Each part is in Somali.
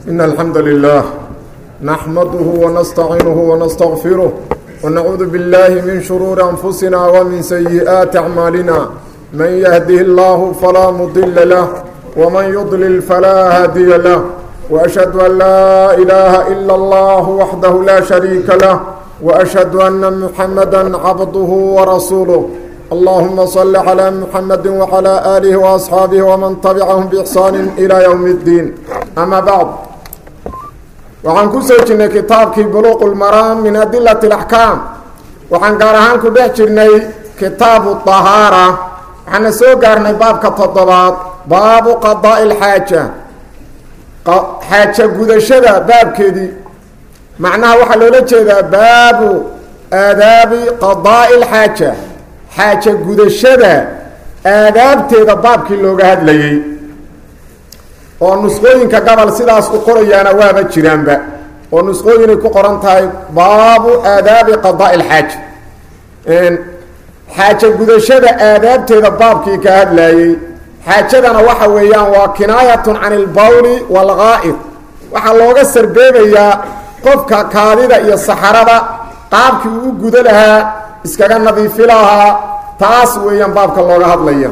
إن الحمد لله نحمده ونستعينه ونستغفره ونعوذ بالله من شرور أنفسنا ومن سيئات أعمالنا من يهده الله فلا مضل له ومن يضلل فلا هادي له وأشهد أن لا إله إلا الله وحده لا شريك له وأشهد أن محمدا عبده ورسوله اللهم صل على محمد وعلى آله وأصحابه ومن تبعهم بإحسان إلى يوم الدين أما بعد وعن كسوجنا كتابك بلوغ المرام من أدلة الأحكام وعن قارهان كدحجرنا كتاب الطهارة وعن سوقارنا باب كالتضباط باب قضاء الحاجة حاجة قدشة باب كدي معناها وحلولة كذا باب آداب قضاء الحاجة حاجة قدشة آداب تيدا باب كيلوغا هدلي ونسخوين كقبل سيداس قريانا وابا جيرانبا ونسخوين كقرانتاي باب آداب قضاء الحاجة حاجة قدشة آداب تيدا باب كيكا هدلي حاجة وحويان وكناية عن البول والغائط وحلوغا سربيبيا qofka kaadida iyo saxarada qaabkii uu gudalaha iskaga nadiifilaha taas weeyaan baabka looga hadlayo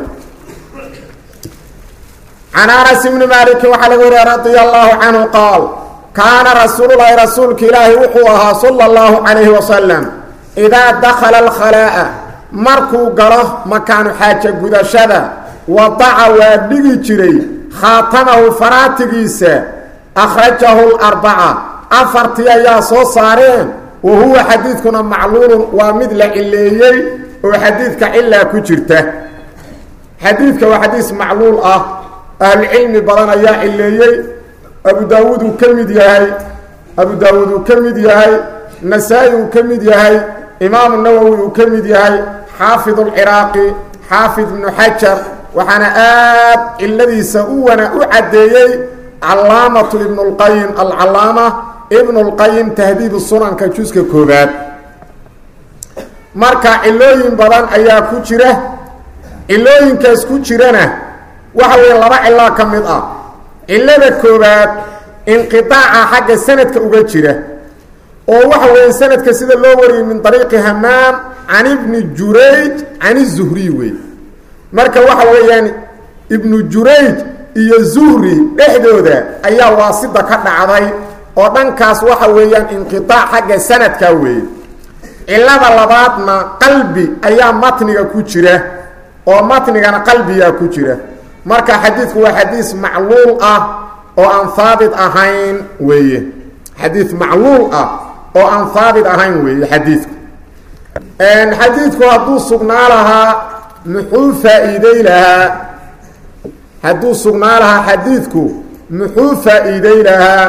Anas ibn Malik wa radiyallahu anhu qaal kana rasuulullaahi rasuulka ilaahi wuxuu ahaa sallallahu alayhi wa sallam ida dakhala al-khalaa markuu galo makaan xaaja gudashada wadaca waa dhigi jiray khaatamahu faraatigiisa akhrajahu al-arba'a afartii ayaa soo saareen oo huwa xadiidkuna macluul waa mid la cileeyay oo xadiidka illa ku jirta xadiidka waa xadiis macluul ah ahli cilmi badan ayaa cileeyay Abu Daawud kamid yahay Nasaa'i kamid yahay Imaam an-Nawawi kamid yahay Haafid al-Iraqi Haafid ibn Hajar waxana aad illadiisa u cadeeyay Allaamatu ibn al-Qayyim al-Allaama ابن القيم تهذيب السنن كجزء كوبات marka ilooyin badan ayaa ku jira ilooyinkaas ku jirana waxa weey laba ila kamid ah ilada koobaad inqitaaca xagga sanadka uga jira oo waxa weey sanadka sida loo wariyay min tariiqi Hamaam an ibn Jurayj an az-Zuhri weey marka waxa weeyaan ibn Jurayj iyo Zuhri dhexdooda ayaa waasida ka dhacday oo dhankaas waxa weeyaan inqitaac xagga sanadka weey ilada labaadna qalbi ayaa matniga ku jira oo matnigana qalbiga ku jira marka xadiisku waa xadiis macluul ah oo aan thaabit ahayn weeye xadiis macluul ah oo aan thaabit ahayn weeye xadiisku xadiisku hadduu sugnaa lahaa muxuu faa'iiday lahaa hadduu sugnaa lahaa xadiisku muxuu faa'iiday lahaa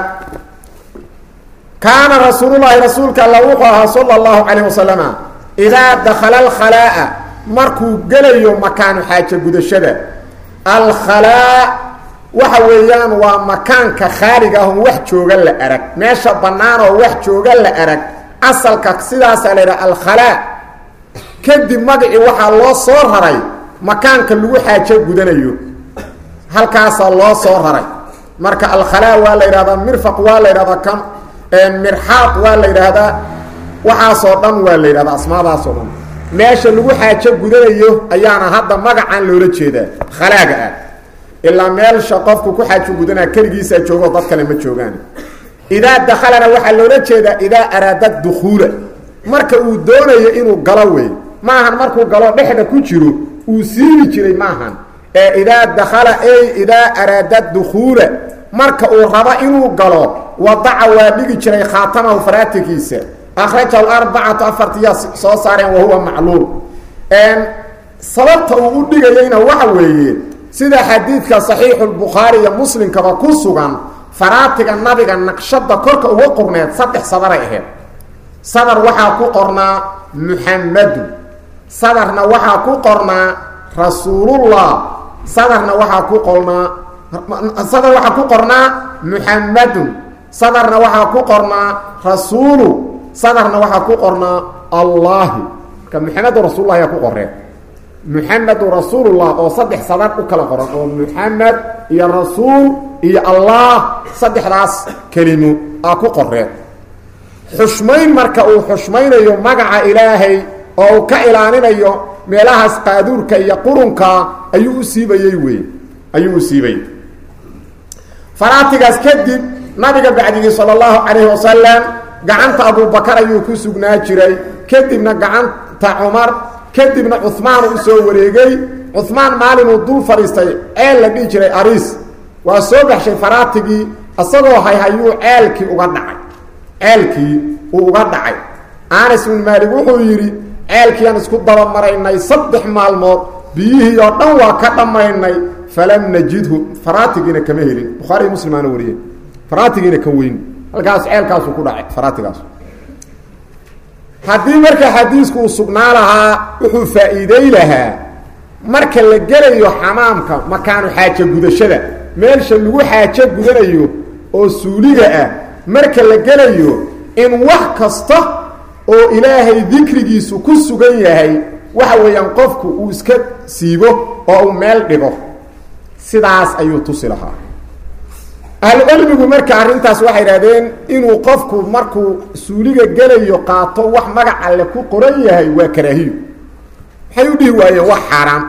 كان رسول الله رسولك الله صلى الله عليه وسلم إذا دخل الخلاء مركو قليو مكان حاجة قدشدة الخلاء وحويان ومكان كخارجهم وحشوغل لأرك ماشا بنانو وحشوغل لأرك أصل كاكسيدا ساليرا الخلاء كدي مقعي وحا الله صور هراي مكان كاللو حاجة قدنيو هل كاس الله صور هراي مركا الخلاء ولا إرادة مرفق ولا إرادة كم مرحاط ولا يرادا waxaasoo dhan waa la yiraahdaa asmaadaasoo dhan meesha lagu xaajo gudanayo ayaana hadda magacan loola jeedaa khalaaga ah illa meel shaqofku ku xaajo gudanaa kaligiisa joogo dad kale ma joogaan ida dakhalana waxa loola jeedaa ida arada dukhula marka uu doonayo inuu galo weey maahan markuu galo dhexda ku jiro uu siiri jiray maahan ee ida dakhala ay ida arada dukhula marka uu raba inuu galo wadaca waa dhigi jiray khaatamahu faraatigiisa akhraja al-arba'atu afartiya soo saareen wahuwa macluul sababta uu dhigayna waxa weeye sida xadiidka sahih al-Bukhari iyo Muslim kaba ku sugan faraatiga nabiga naqshada korka ugu qorneed saddex sadar ay ahayd sadar waxa ku qornaa Muhammad sadarna waxa ku qornaa Rasuulullah sadarna waxa ku qornaa صدر waxa ku qornaa Muhammad sadarna waxa ku qornaa Rasuul sadarna waxa ku qornaa Allah ka Muhammad Rasuulullah ya ku qoreen Muhammad Rasuulullah oo saddex sadar u kala qoran oo Muhammad iyo Rasuul iyo allah saddexdaas kelimo aa ku qoreen xushmayn marka uu xushmaynayo magaca ilaahay oo uu ka ilaalinayo meelahaas qaaduurka iyo qurunka ayuu u siibayey wey ayuu u siibayey faraatigaas kadib nabiga bacdigii sala allahu calayhi wasalam gacanta abubakar ayuu ku sugnaa jiray kadibna gacanta cumar kadibna cuhmaan u soo wareegay cuhmaan maalinuu dul fadhiistay ceel la dhihi jiray ariis waa soo baxshay faraatigii isagoo hayhayuu ceelkii uga dhacay ceelkii uu uga dhacay anas ibn maalik wuxuu yidhi ceelkiiaan isku dabamaraynay 3 maalmood biyihii oo dhan waa ka dhammaynay falam najidhu faraatigiina kama helin bukhaari muslimaana wariyey faraatigiina ka weyn halkaas ceelkaasuu ku dhacay faraatigaas haddii marka xadiisku uu sugnaa lahaa wuxuu faa'iiday lahaa marka la gelayo xamaamka makaanu xaajo gudashada meelsha lagu xaajo gudanayo oo suuliga ah marka la gelayo in wax kasta oo ilaahay dikrigiisu ku sugan yahay waxa weeyaan qofku uu iska siibo oo uu meel dhigo sidaas ayuu tusi lahaa ahlucilmigu marka arrintaas waxay idhahdeen inuu qofku markuu suuliga gelayo qaato wax magac alle ku qoran yahay waa karaahiyo maxay u dhihi waayeen wax xaaraan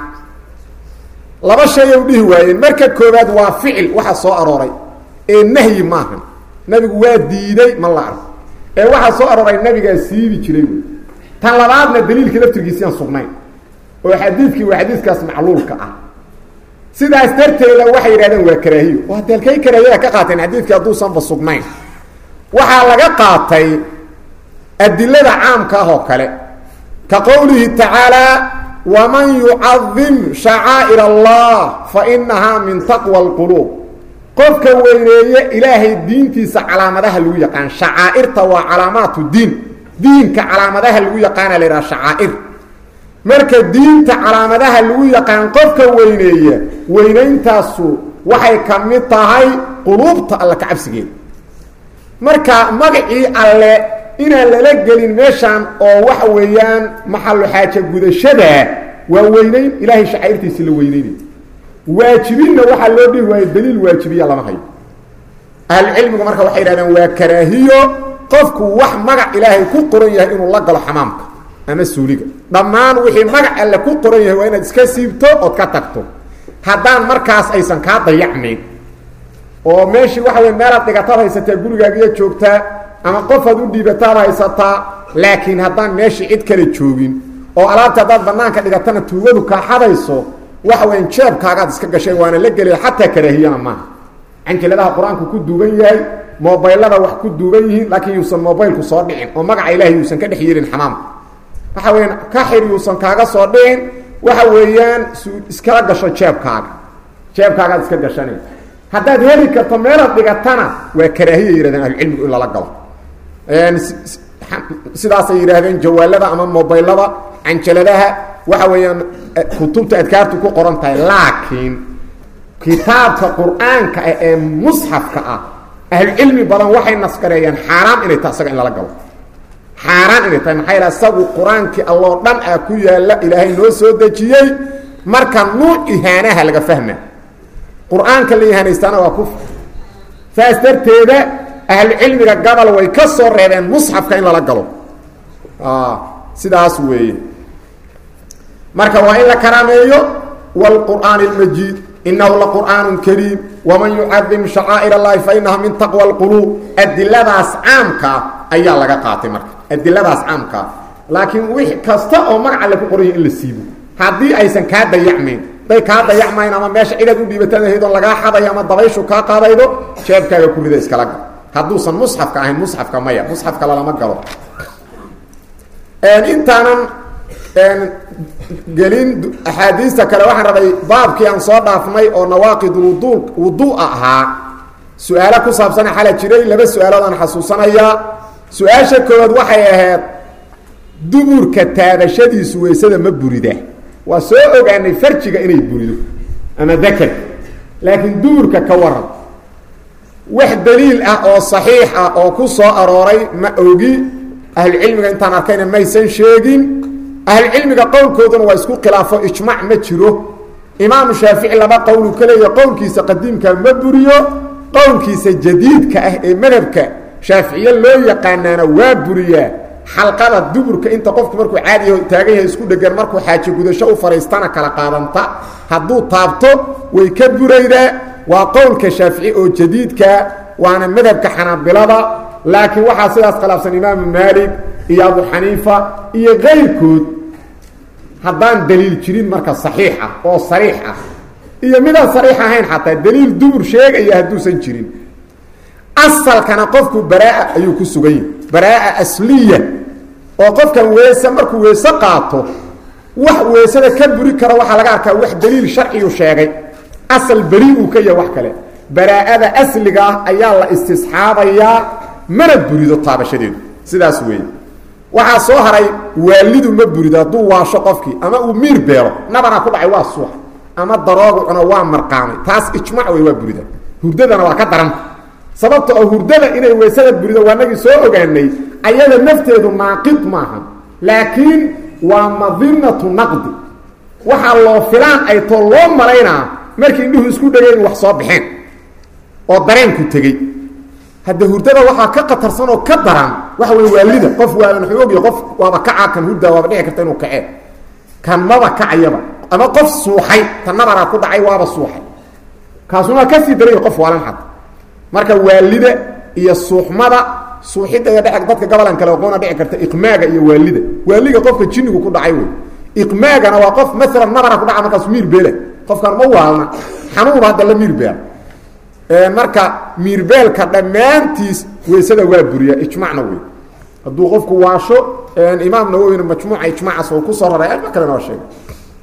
laba shay ay u dhihi waayeen marka koobaad waa ficil waxa soo arooray ee nahyi maahan nabigu waa diiday ma la arko ee waxa soo arooray nabigaa siibi jiray tan labaadna daliilka laftirkiisa aan sugnayn oo xadiidkii waa xadiiskaas macluulka ah sidaas darteeda waxay yidhahdeen waa karaahiyo waa dalkay karaahiyada ka qaateen xadiidkii hadduusanba sugnayn waxaa laga qaatay adilada caamka ah oo kale ka qowlihi tacaalaa waman yucadim shacaa'ir allah fa inahaa min taqwa alquluub qofka weyneeye ilaahay diintiisa calaamadaha lagu yaqaan shacaa'irta waa calaamaatu diinka calaamadaha lagu yaqaana la yidhaha shacaa'ir marka diinta calaamadaha lagu yaqaan qofka weyneeya weynayntaasu waxay ka mid tahay quluubta alle ka cabsigeeda marka magacii alle inaan lala gelin meeshaan oo waxa weeyaan maxallu xaaja gudashada waa weynayn ilaahay shacaa'irtiisa la weynaynay waajibinna waxaa loo dhihi waayo daliil waajibiya lama hayo ahlucilmigu marka waxay yidhahdeen waa karaahiyo qofku wax magac ilaahay ku qoran yahay inuu la galo xamaamka ama suuliga dhammaan wixii magac alle ku qoran yahay waa inaad iska siibto ood ka tagto haddaan markaas aysan kaa dayacmayn oo meeshii waxa wey meelaad dhigataad haysataa gurigaagiyo joogtaa ama qofaad u dhiibataad haysataa laakiin haddaan meeshii cid kale joogin oo alaabta haddaad banaanka dhigatana tuugadu kaa xadayso waxa weyan jeebkaagaad iska gasheen waana la gelaya xataa karaahiyana maaha canjiladaha qur-aanku ku duuban yahay mobaylada wax ku duuban yihiin laakiin yuusan mobaylku soo dhicin oo magaca ilaahay yuusan ka dhex yeelin xamaamka waxa weeyaan ka xir yuusan kaaga soo dhicin waxa weeyaan iskala gasho jeebkaagaad iska gashanay haddaad heli karto meelaad dhigatana waa karaahiya yidhahdeen ahlucilmigu in lala galo sidaasay yidhaahdeen jawaalada ama mobaylada canjaladaha waxa weeyaan kutubta adkaartu ku qoran tahay laakiin kitaabka qur-aanka ah ee musxafka ah ahlucilmi badan waxay naskareeyeen xaaraam inay tahay isaga in lala galo xaaraan inay tahay maxaa yidhaha isagu qur-aankii alloo dhan ah ku yaalla ilaahay noo soo dejiyey marka nuuc ihaanaha laga fahma qur-aanka la ihaanaystaana waa kufr saas darteeda ahlucilmiga gabal way ka soo reebeen musxafka in lala galo sidaas weeye marka waa in la karaameeyo wاlqur'aani اlmajiid inahu laqur'aan kariim waman yucadim shacaa'ir اllahi fainaha min taqwa اlquluub adiladaas caamkaa ayaa laga qaatay marka adiladaas caamkaa laakiin wix kasta oo magaca le ku qoran yahay in la siibo haddii aysan kaa dayacmayn day kaa dayacmayn ama meesha cidaad u dhiibataad ahayd oon lagaa xadayo ama dabayshu kaa qaadaydo jeebkaaga ku rida iskala gal hadduusan musxafka ahayn musxafka maya musxafka lalama galo intaanan gelin axaadiista kale waxaan rabay baabkii aan soo dhaafnay oo nawaaqid wuduu'a ahaa su-aalo ku saabsana xala jiray 2 su-aalood aan xasuusanayaa su-aasha koowaad waxay ahayd duburka taabashadiisu weysada ma burida waa soo ogaanay farjiga inay burido ama dakar laakiin duburka ka waran wax daliil ah oo saxiix ah oo ku soo arooray ma ogi ahlucilmiga intaan arkayna maysan sheegin ahlucilmiga qowlkooduna waa isku khilaafo ijmac ma jiro imaamu shaafici laba qowlu ka leeya qowlkiisa qadiimka ma buriyo qowlkiisa jadiidka ah ee madhabka shaaficiye loo yaqaanaana waa buriyaa xalqada duburka inta qofku markuu caadiyaho taagan yahay isku dhegan markuu xaajo gudasho u fariistana kala qaadanta hadduu taabto way ka buraydaa waa qowlka shaafici oo jadiidka waana madhabka xanaabilada laakiin waxaa sidaas khilaafsan imaamu maalik iyo abu xaniifa iyo kayrkood haddaan daliil jirin marka saxiix ah oo sariix ah iyo midaan sariix ahayn xataa daliil dubur sheegaya hadduusan jirin asalkana qofku baraa ayuu ku sugan yahay baraa asliya oo qofkan weese markuu weese qaato wax weesada ka buri karo waxaa laga arkaa wax daliil sharciyu sheegay asal beri uu ka yahay wax kale baraa'ada asliga ah ayaa la istisxaabayaa mana burido taabashadeedu sidaas weeye waxaa soo haray waalidu ma burido hadduu waasho qofkii ama uu miir beelo nabana ku dhacay waa suux ama daroogu cuno waa marqaamay taas ijmac wey waa burida hurdadana waa ka daran sababta oo hurdada inay weysada burido waanagii soo ogaanay ayada nafteedu naaqid maaha laakiin waa madinatu naqdi waxaa loo filaan ay too loo malaynaa markii indhuhu isku dhageen wax soo baxeen oo dareenku tegey hadda hurdada waxaa ka qatarsan oo ka daran waxa wey waalida qof waalan wuxuu ogyahay qof waaba kacaa kan hurdaa waaba dhici karta inuu kacee kan maba kacayaba ama qof suuxay tan nabaraa ku dhacay waaba suuxay kaasuna kasii daray qof waalan xad marka waalida iyo suuxmada suuxidda iyo dhec dadka gabalan kale aqoona dhici karta iqmaaga iyo waalida waaliga qofka jinnigu ku dhacay wey iqmaagana waa qof maalan nabara ku dhaca markaas miir beela qofkan ma waalna xanuun hadda la miir beela marka miirbeelka dhammaantiis weysada waa buriya ijmacna wey hadduu qofku waasho imaam nawowina majmuuca ijmacaas oo ku soo raray alma kalena waa sheegay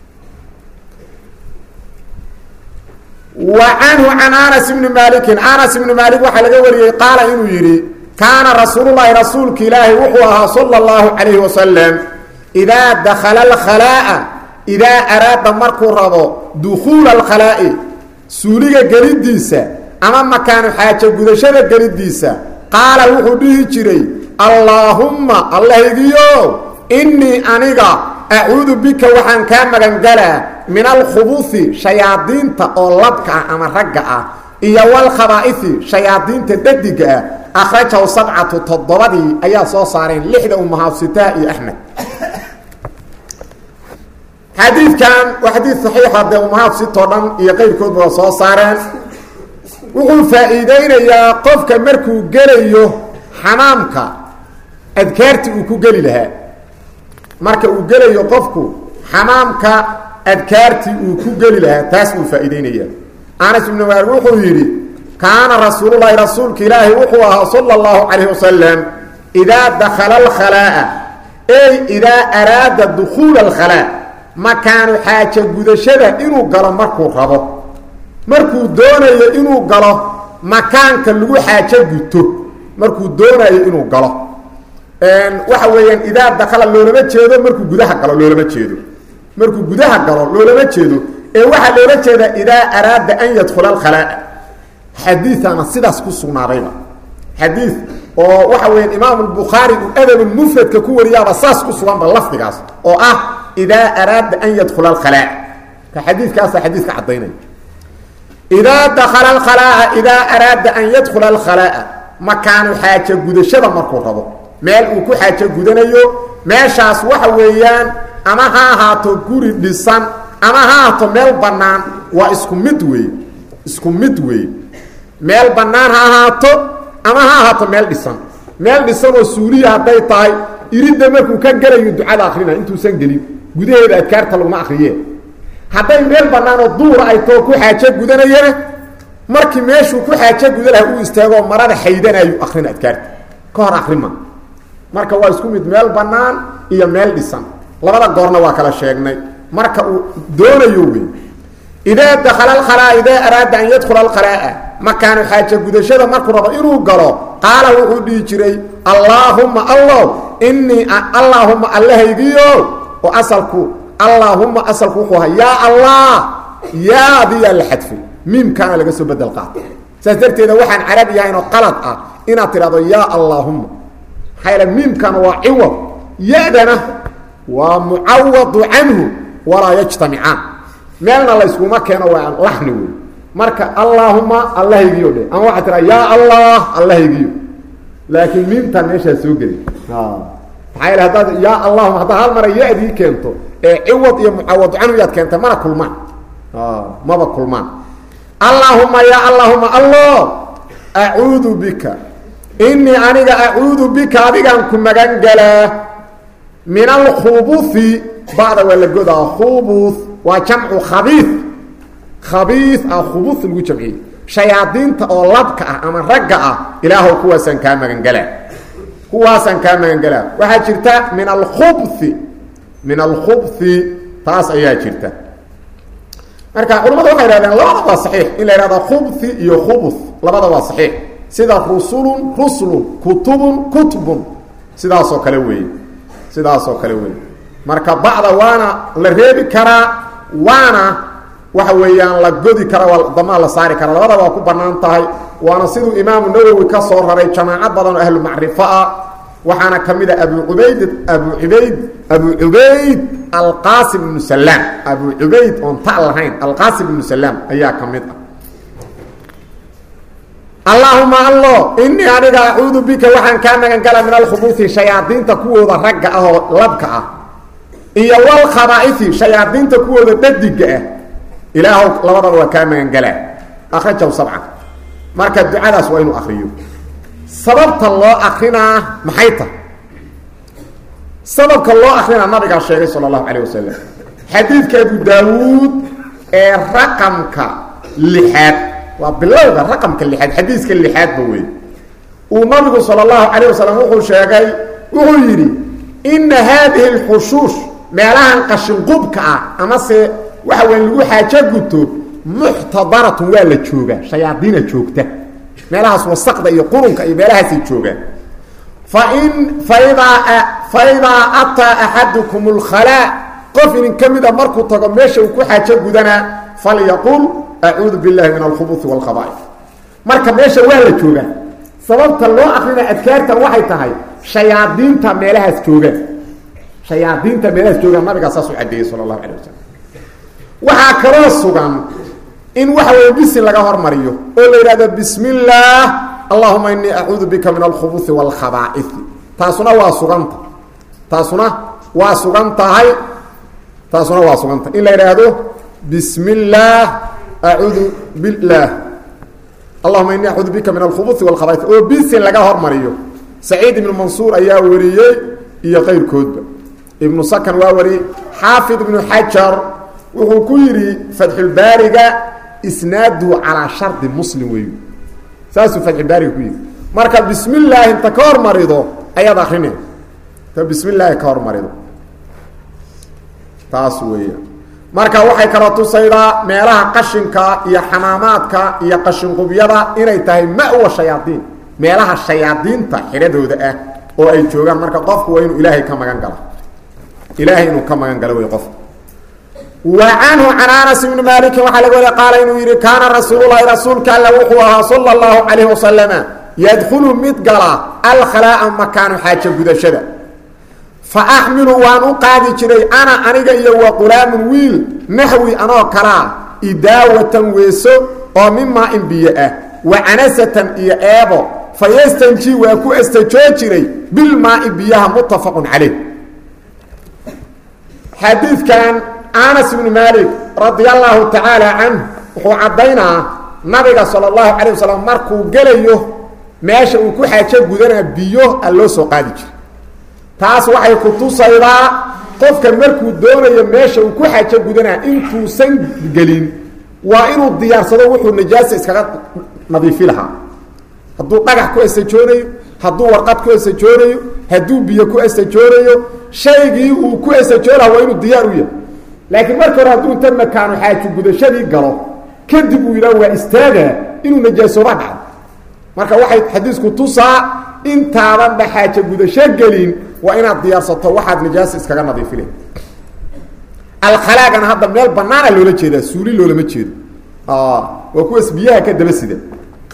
wa canhu can anas ibni maalikin anas ibni maalik waxaa laga wariyey qaala inuu yidhi kaana rasuululahi rasuulka ilaahi wuxuu ahaa sala allahu calayhi wasalam idaa dakhala alkhalaa'a idaa araada markuu rabo dukhuula alkhalaa'i suuliga gelidiisa ama makaanu xaajo gudashada gelidiisa qaala wuxuu dhihi jiray allaahumma allahaygiyo innii aniga acuudu bika waxaan kaa magangalaa min alkhubusi shayaadiinta oo labka ah ama ragga ah iyo walkhabaa'ifi shayaadiinta dhadiga ah akhrajahu sabcatu toddobadii ayaa soo saareen lixda umahaabsitaa iyo axmed xadiidkan waa xadiid saxiixa dee umahaabsitoo dhan iyo qeyrkoodba waa soo saareen wuxuu faa'iideynayaa qofka markuu gelayo xamaamka adkaarti uu ku geli lahaa marka uu gelayo qofku xamaamka adkaartii uu ku geli lahaa taas uu faa'iideynaya anas ibnu maalik wuxuu yidhi kaana rasuululahi rasuulka ilaahi wuxuu ahaa sala allahu calayh wasalam idaa dakhala alkhalaa'a ey idaa araada dukhuula alkhalaa makaanu xaajo gudashada inuu galo markuu rabo markuu doonayo inuu galo makaanka lagu xaajo guto markuu doonayo inuu galo waxa weeyaan idaa dakhala loolama jeedo markuu gudaha galo loolama jeedo markuu gudaha galo loolama jeedo ee waxaa loola jeedaa idaa araada an yadkhula alkhalaa'a xadiiana sidaas ku sugnaadayba xadiid oo waxa weeyaan imaamu albukhaari uu adabulmufradka ku wariyaaba saas ku suganba lafdigaas oo ah idaa araada an yadkhula alkhalaa'a ka xadiidkaasa xadiidka caddaynaya idaa dakhala alkhalaa'a idaa araada an yadkhula alkhalaa'a makaanu xaajo gudashada markuu rabo meel uu ku xaajo gudanayo meeshaas waxa weeyaan ama ha ahaato guri dhisan ama ha ahaato meel bannaan waa isku mid wey isku mid wey meel bannaan ha ahaato ama ha ahaato meel dhisan oo suuliya hadday tahay iridda markuu ka gelayo ducada akrinaya intuusan gelin gudaheeda adkaarta laguma akriye hadday meel bannaan oo duura ay too ku xaajo gudanayana markii meeshuu ku xaajo guda laha uu istaagoo marada xaydanayu akrina adkaarta ka hor akrima marka waa isku mid meel bannaan iyo meel dhisan labada goorna waa kala sheegnay marka uu doonayo wey idaa dakhala alkhalaa'a idaa araada an yadkhula alkhalaa'a makaanu xaajo gudashada markuu rabo inuu galo qaala wuxuu dhihi jiray allaahumma allow innii allaahumma allahaygiyo oo asalku allaahumma asalku wuxuu ahaa yaa allah yaadiyaa la xadfay miimkaana laga soo bedel qaatay saas darteeda waxaan carabi yahaynoo qalad ah inaad tidhahdo yaa allaahumma maxaa yaele miimkana waa ciwad ya-dana waa mucawadu canhu walaa yajtamicaan meelna la iskuma keeno waa laxni wey marka allahumma allahaygiyo dhe ama waxaa tiraa yaa allah allahaygiyo laakiin miimtan meeshaa soo geli maxaa yaele haddaad yaa allahuma haddaad hal mara ya-dii keento ee ciwad iyo mucawad canhu yaad keentay mana kulmaan maba kulmaan allahuma ya allahuma allah acuudu bika inii aniga acuudu bika adigaan ku magan galaa min alkhubuthi bacda waa la godaa khubuth waa jamcu khabiid khabiid ah khubuth lagu jamciyey shayaadiinta oo labka ah ama ragga ah ilaahow kuwaasaan kaa magan galaa kuwaasaan kaa magan galaa waxaa jirta min alkhubthi taas ayaa jirta marka culamadu waxay yidhahdeen labada waa saxiix in la yidhahdo khubthi iyo khubuth labada waa saxiix sida ruslun kutubun sidaasoo kale weeye marka bacda waana la reebi karaa waana waxa weeyaan la godi kara waa damaa la saari kara labadaba waa ku banaan tahay waana siduu imaamu nawowi ka soo raray jamaaco badan oo ahlu macrifo ah waxaana ka mid a abu cubayd alqaasim ibnu salaam abu cubayd oon ta lahayn alqaasim ibnu salaam ayaa ka mid ah allahuma allo inii aniga acuudu bika waxaan kaa magan gala min alkhubuuthi shayaadiinta kuwooda ragga ah oo labka ah iyo walkhabaa'ithi shayaadiinta kuwooda dhadiga ah ilaahow labadaba waa kaa magan galaa akhrajahu sabca marka ducadaas waa inuu akriyo sababta loo akrinaa maxay tahay sababka loo akrinaa nabigaa sheegay sala allahu calayh wasalam xadiidka abu daawuud ee raqamka 6 waa bilowga raqamka 6 xadiiska 6ba wey uu nabigu sala allahu calayh wasalam wuxuu sheegay wuxuu yidhi ina haadihi alxushuush meelahan qashinqubka ah amase waxa weyn lagu xaajo guto muxtadaratun waa la joogaa shayaadiina joogta meelahaas wasaqda iyo qurunka iyo meelahaasay joogaan faidaa ataa axadukum اlkhalaa qof inin ka mida markuu tago meesha uu ku xaajo gudanaa falyaqul acuudu biاllahi min alkhubuثi wاlkhaba'if marka meesha waa la joogaa sababta loo akrina adkaartan waxay tahay shayaadiinta meelahaas joogaan nabigaa saasuu cadeeyey sala اllahu alay wasalam waxaa kaloo sugan in waxa weeye bisin laga hormariyo oo la yidhahdo bismi illaah allahuma inii acuudu bika min alkhubuثi wاlkhabaa'iثi taasuna waa sugan tahay in la yidhaahdo bismi illaah acuudu biاllaah allahuma inii acuudu bika min alkhubuثi wاlkhabaa'iث oo bisin laga hormariyo saciid ibnu mansuur ayaa wariyey iyo qayrkoodba ibnu sakan waa wariyey xaafid ibnu xajar wuxuu ku yidhi fatxulbaariga isnaaduhu calaa shardi muslim weeyu saasuu fatxulbaariga ku yidhi marka bismi illaahi inta ka hormarido ayaad akrine inta bismi illaahi ka hormarido taas weeya marka waxay kala tusaydaa meelaha qashinka iyo xamaamaadka iyo qashinqubyada inay tahay ma'wa shayaadiin meelaha shayaadiinta xidhadooda ah oo ay joogaan marka qofku waa inuu ilaahay ka magan gala inuu ka magan galo wey qofka وعنه عن أنس بن مالك وaa lg wari qaal inuu yihi kaana rasuul الlahi rasuulka all wuxuu ahaa salى الlahu عaليه وaسلم ydkل mid gala alkhalaaءa makaanu xaajo gudashada faأxmilu waan u qaadi jiray ana aniga iyo wa qulaamu wiil naxwi anoo kalaa idaawatan weeso oo mimaa in biyo ah wacanasatan iyo eebo fayastanji waa ku astajoo jiray bilmaai biyaha mutafaq calayh xadiidkan anas ibnu malik radia allahu tacaala canh wuxuu caddaynaa nabiga sala allahu calayh wasalam markuu gelayo meesha uu ku xaajo gudanaa biyo a loo soo qaadi jiray taas waxay ku tusaydaa qofka markuu doonayo meesha uu ku xaajo gudanaa intuusan gelin waa inuu diyaarsado wuxuu najaasa iskaga nadiifi lahaa hadduu dhagax ku astajoonayo hadduu warqad ku astajoonayo hadduu biyo ku astajoonayo shaygii uu ku astajoonaha waa inuu diyaar u yahay laakiin marka hore hadduu inta makaanu xaajo gudashadii galo kadib uu yidhaha waa istaagaa inuu najaasooba dhaco marka waxay xadiisku tusaa intaadanba xaajo gudasho gelin waa inaad diyaarsato waxaad najaasa iskaga nadiifile alkhalaagana hadda meel banaana loola jeedaa suuli loolama jeedo waa kuwaas biyaha ka daba sida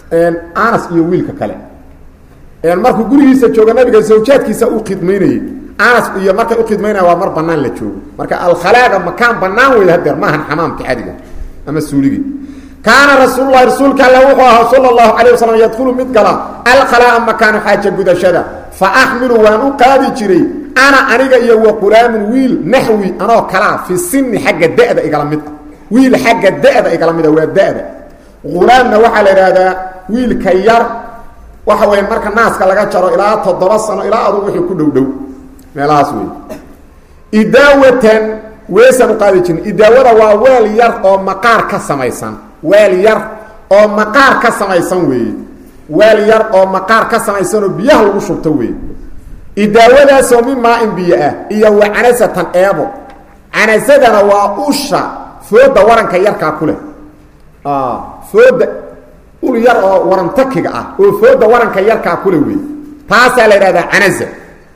anas iyo wiilka kale markuu gurigiisa jooga nabiga zawjaadkiisa uu khidmaynayey anas iyo marka u khidmayna waa mar banaan la joogo marka al khalaaga makaan banaan weey hadeer maahan xamaamka caadiga ama suuligi kaana rasuulullaahi rasuulka alla wuxuu ahaa sallallahu alayhi wasallam yadkhulu mid gala al khalaa makaan xaaja gudashada fa ahmilu waan u qaadi jiray ana aniga iyo wa qulaamun wiil nahwi anoo kala fi sinni xagga da'da igala mid wiil xagga da'da igala mid waa da'da qulaamna waxa la yiraahdaa wiil ka yar waxa weey marka naaska laga jaro ilaa 7 sano ilaa adu wixii ku dhow meelahaas weey idaawatan weesan qaadi jirin idaawada waa weel yar oo maqaar ka samaysan weel yar oo maqaar ka samaysan weey weel yar oo maqaar ka samaysan oo biyaha lagu shubto weey idaawadaas oo mima in biyaa iyo wacanasatan eebo canasadana waa usha fooda waranka yarka kule fooda ul yar oo warantakiga ah oo fooda waranka yarka kule weey taas la yiraahdaa canasa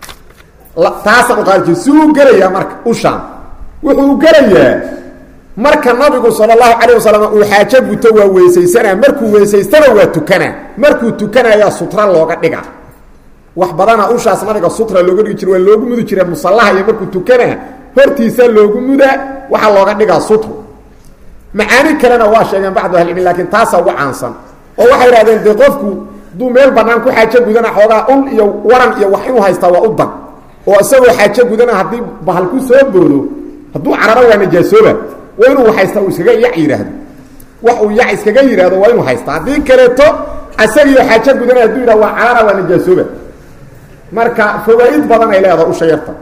taas oo qaarjin suu galaya marka ushaan wuxuu galayaa marka nabigu sallallahu alayhi wasallam uu xaajo guto waa weesaysana markuu weesaystana waa tukana markuu tukanaya sutra looga dhiga wax badana ushaas nabiga sutra looga dhigi jiray loogu mudu jiray musallaha iyo markuu tukana hortiisa loogu muda waxa looga dhiga sutra macaani kalena waa sheegeen bacdu ahli ilmi laakiin taas waa caansan oo waxay yiraahdeen de qofku duu meel banaan ku xaajo gudana xoogaa ul iyo waran iyo wax inuu haysta waa u dan oo asagoo xaajo gudana hadii bahal ku soo boodo haduu cararo waa najaasooba waa inuu haysta uu iskaga yac yiraahdo wax uu yac iskaga yiraahdo waa inuu haysta hadii kaleeto asagoo xaajo gudana haduu yiraahdo waa carara waa najaasooba marka fawaid badan ay leedahay u shayarta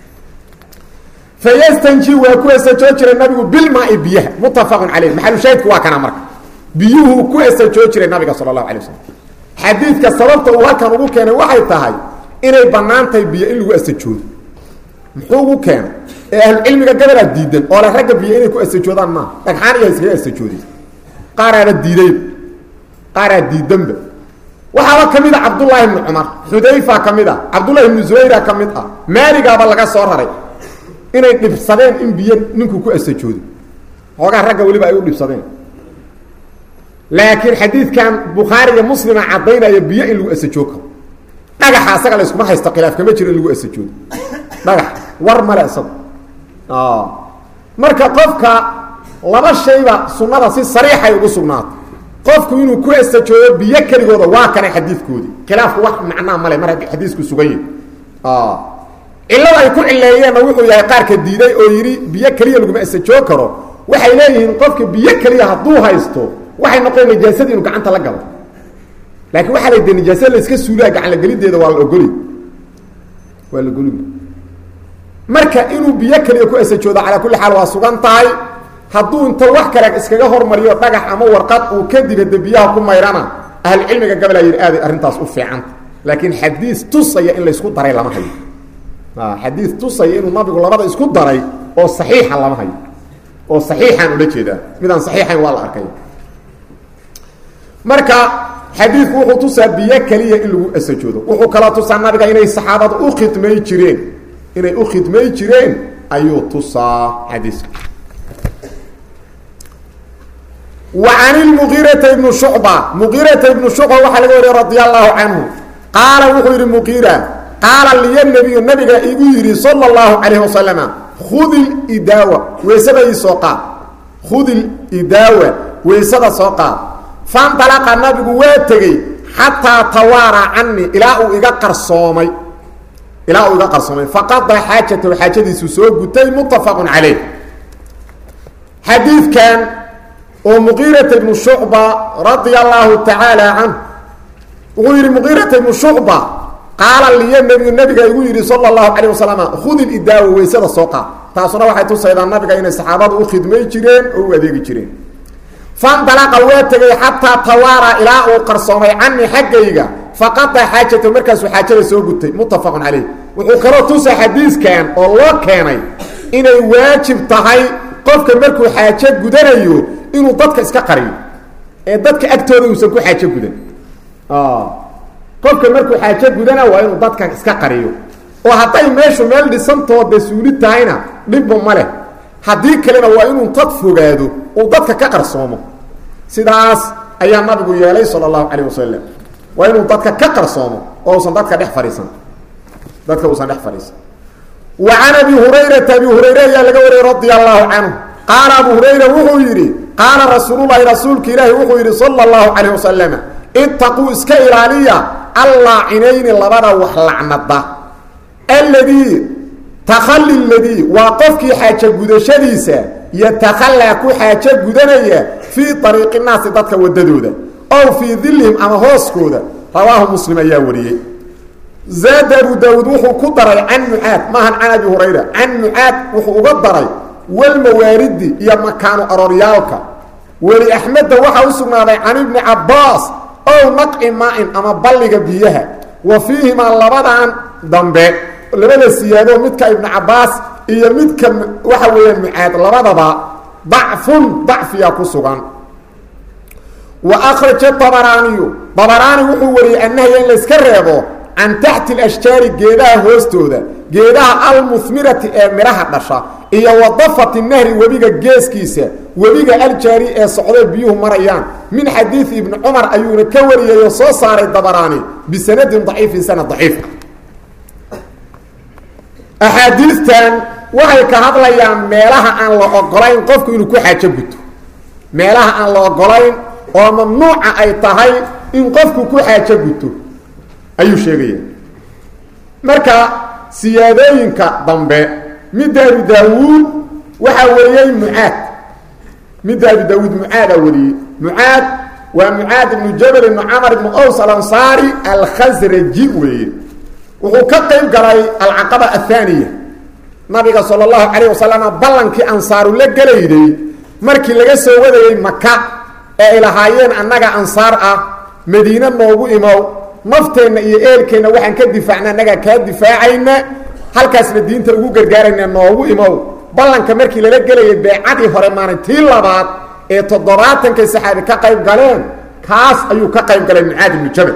fayastanji wa ku asajoojiray nabigu bil maa'i biyaha muttafaqun alayh maxal shaydku waa kana marka biyuhu ku asajoojiray nabiga sallallahu alayhi wasallam xadiidka sababta uu halkan ugu keenay waxay tahay inay banaantay biyo in lagu asajoodo muxuu ugu keenay ahlu cilmiga gabadha diidan oo la rag biyo inay ku asajoodaan ma dhagxaan iyo iskaga asajoodin qaarana diiday qaara diidanba waxa kamid ah Abdullah ibn Umar Hudayfa kamid ah Abdullah ibn Zubayr kamid ah maaligaaba laga soo raray inay dhibsadeen in biyo ninku ku asajoodo hoga ragga waliba ay u dhibsadeen laakiin xadiidkan Bukhari iyo Muslim cadeynaya biyo in lagu asajoodo dhagaxa asaga la isku haysto khilaaf kama jiro in lagu asajoodo dhagax war mala asad marka qofka laba shayba sunnada si sariix ay ugu sugnaato qofku inuu ku asajoodo biyo kaligooda waa kana xadiidkoodi khilaafku wax macna male mar xadiisku sugay illa ay ku cileeyeen wuxuu yahay qaar ka diiday oo yiri biyo kaliya lagu asajoo karo waxay leeyihiin qofka biyo kaliya haduu haysto waxay noqon najaasad inuu gacanta la galo laakiin waxa la deeyay najaasad la iska suulaa gacan la galideeda waa la ogoli marka inuu biyo kaliya ku asajoodo ala kulli xaal waa sugan tahay haduu inta wax kale iskaga hormariyo dhagax ama warqad uu ka dibada biyaha ku mayrana ahli cilmiga gabadha yiri aad arintaas u fiican laakiin xadiis tusaya in la isku daray lama hayo xadiis tusaya inuu nabigu labada isku daray oo saxiix lama hayo oo saxiixan ula jeeda midaan saxiixayn waa la arkay marka xadiisku wuxuu tusaa biyo kaliya in lagu asajoodo wuxuu kala tusaa nabiga inay saxaabadu u khidmay jireen inay u khidmay jireen ayuu tusaa xadiis وعن المغيرة بن شعبة مغيرة بن شعبة وحلقه رضي الله عنه قال وحير المغيرة قال لي النبي يقول صلى الله عليه وسلم خذ الإداوة ويسد يسوقا خذ الإداوة ويسد سوقا فانطلق النبي واتغي حتى توارى عني إلى إيقاقر صومي فقضى حاجته وحاجته سوقتي متفق عليه حديث كان ومغيرة بن شعبة رضي الله تعالى عنه وغير مغيرة بن شعبة قال لي النبي يقول صلى الله عليه وسلم خذ الإداوة ويسد السوقة تاسونا waxay tusaydaa nabiga inay saxaabadu u khidmay jireen oo adeegi jireen فانطلق واتغي حتى توارى الى قرصومي عني حقيقه فقط حاجته مركز حاجته سو غتay متفق عليه wuxuu karo tusa xadiis kan oo loo keenay inay waajib tahay qofka markuu xaaje gudanayo inuu dadka iska qariyo ee dadka agtooda uu ku xaaje gudan qofka markuu xaaje gudana waa inuu dadka iska qariyo oo haday meeshu meel dhisantooda suuli tahayna dhib ma leh hadii kalena waa inuu tad fogaado oo dadka ka qarsoomo sidaas ayaa nabigu yeelay sallallahu alayhi wasallam waa inuu dadka ka qarsoomo oo uusan dadka dhex fariisan وعن أبي هريرة أبي هريرة يا لقوري رضي الله عنه قال أبو هريرة وحو يري قال رسول الله رسولك إلهي وحو يري صلى الله عليه وسلم اتقوا اسكا إلالية الله عينين اللبدا وحلعنده الذي تخلي الذي وقفك حاجة قدشديسة يتخلى كو حاجة قدنية في طريق الناس ضدك وددوده أو في ذلهم أما هوسكوده رواه مسلم يا وريه زاد أبو داود وحو كدري عن معاذ ما عن أبي هريرة عن معاذ وحو قدري والموارد يا مكان أروريالك ولأحمد وحو سمنا عن ابن عباس أو نقع ماء أما بلغ بيها وفيهما اللبضان ضمبه لبدا السيادة ومدك ابن عباس إيا مدك وحويا معاذ لبدا ضعف يا كسوغان وأخرج الطبراني وحو وري أنه ينلسكريبه عن تحت الأشجار جيدها هوستودا جيدها المثمرة مرها دشا إيا وضفة النهر وبيغا جيسكيسة وبيغا الجاري صعودة بيوه مريان من حديث ابن عمر أيون كوري يصو صار الطبراني بسند ضعيف سنة ضعيفة أحاديث تان وحي كهضلا يا ميلها أن لا أقلين قفكو إنو كو حاجة بتو ميلها أن لا أقلين وممنوع أي تهي إن قفكو كو حاجة بتو أيو شيء مركا سيادينك ضمبه مدار داوود وحوريين معاذ مدار داوود معاذ وري معاذ ومعاذ بن جبل بن عمر بن أوس الأنصاري الخزرجي وهو كقيب قرأي العقبة الثانية نبي صلى الله عليه وسلم بلنك أنصار لقليدي مركي لقسوا وذي مكة إلى هايين أنك أنصار مدينة نوغو إمو نفتينا iyo eelkeena waxaan ka difaacnaa naga ka difaacayna halkaas diinta ugu gargaarayna noogu imow ballanka markii la galay beecadii hore maalintii labaad ee 70 saxaabi ka qayb galeen kaas ayuu ka qayb galay Muaad ibn Jabal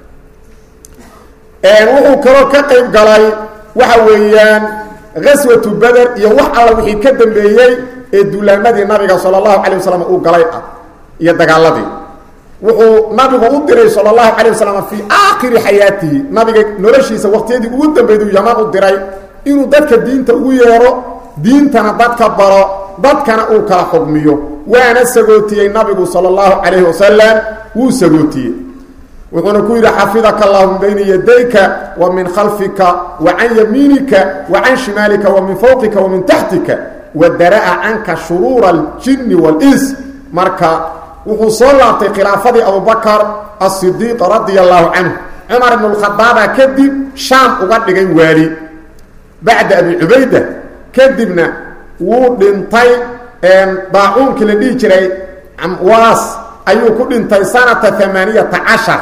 wuxuu karo ka qayb galay waxa weeyaan ghaswatu badr iyo wax alla wixii ka dambeeyay ee duulaamadii nabiga sallallahu alayhi wasallam uu galay iyo dagaaladii wuxuu nabigu u diray sallallahu alayhi wasallam fi aakhir hayatihi nabiga noloshiisa waqtiyadii ugu dambeeyay yaman u diray inuu dadka diinta ugu yeero diintana dadka baro dadkana uu kala xugmiyo waana sagootiyay nabigu sallallahu alayhi wasallam wuu sagootiyay wuxuuna ku yiri xafidaka allah bayna yadayka wa min khalfika wa an yaminika wa an shimalika wa min fawqika wa min tahtika wa daraa anka shurur al-jinn wal-ins marka wuxuu soo laabtay khilaafadii Abu Bakar as-Siddiq radiyallahu anhu Umar ibn al-Khattab kadib Sham uga dhigay wali bacda Abi Ubayda kadibna wuu dhintay daa'un kala dhigi jiray Amwas ayuu ku dhintay sanata 18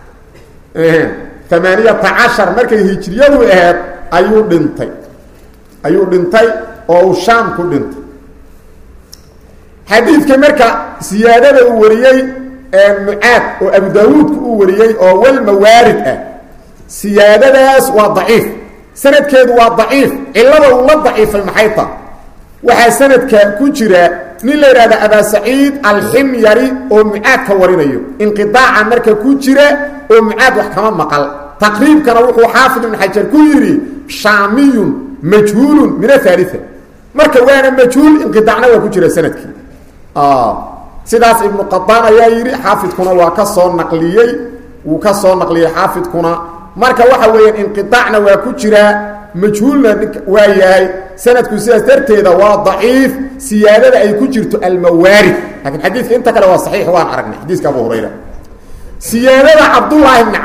markay hijriyadu ahayd ayuu dhintay oo Sham ku dhintay حديث كمركا سيادة وريي معاذ وأبو داود وريي والموارد سيادة ناس وضعيف سند كيد وضعيف إلا والله ضعيف المحيطة وحا سند كجرة نيلا هذا أبا سعيد الحميري ومعاذ كورينيو انقطاع مركا كجرة ومعاذ وحكمان مقال تقريب كان روحه حافظ من حجر كيري شامي مجهول من الثالثة مركا وانا مجهول انقطاعنا وكجرة سند كي sidaas ibn Qattan ayaa yiri xaafidkuna waa ka soo naqliyay xaafidkuna marka waxa weeyaan inqitaacna waa ku jira majhuulna waa yahay sanadku sidaas darteeda waa dhaif siyaadada ay ku jirto al mawarid laakiin xadiiska inta kale waa saxiix waan aragnay xadiiska Abu Hurayra siyaadada Abdullah ibn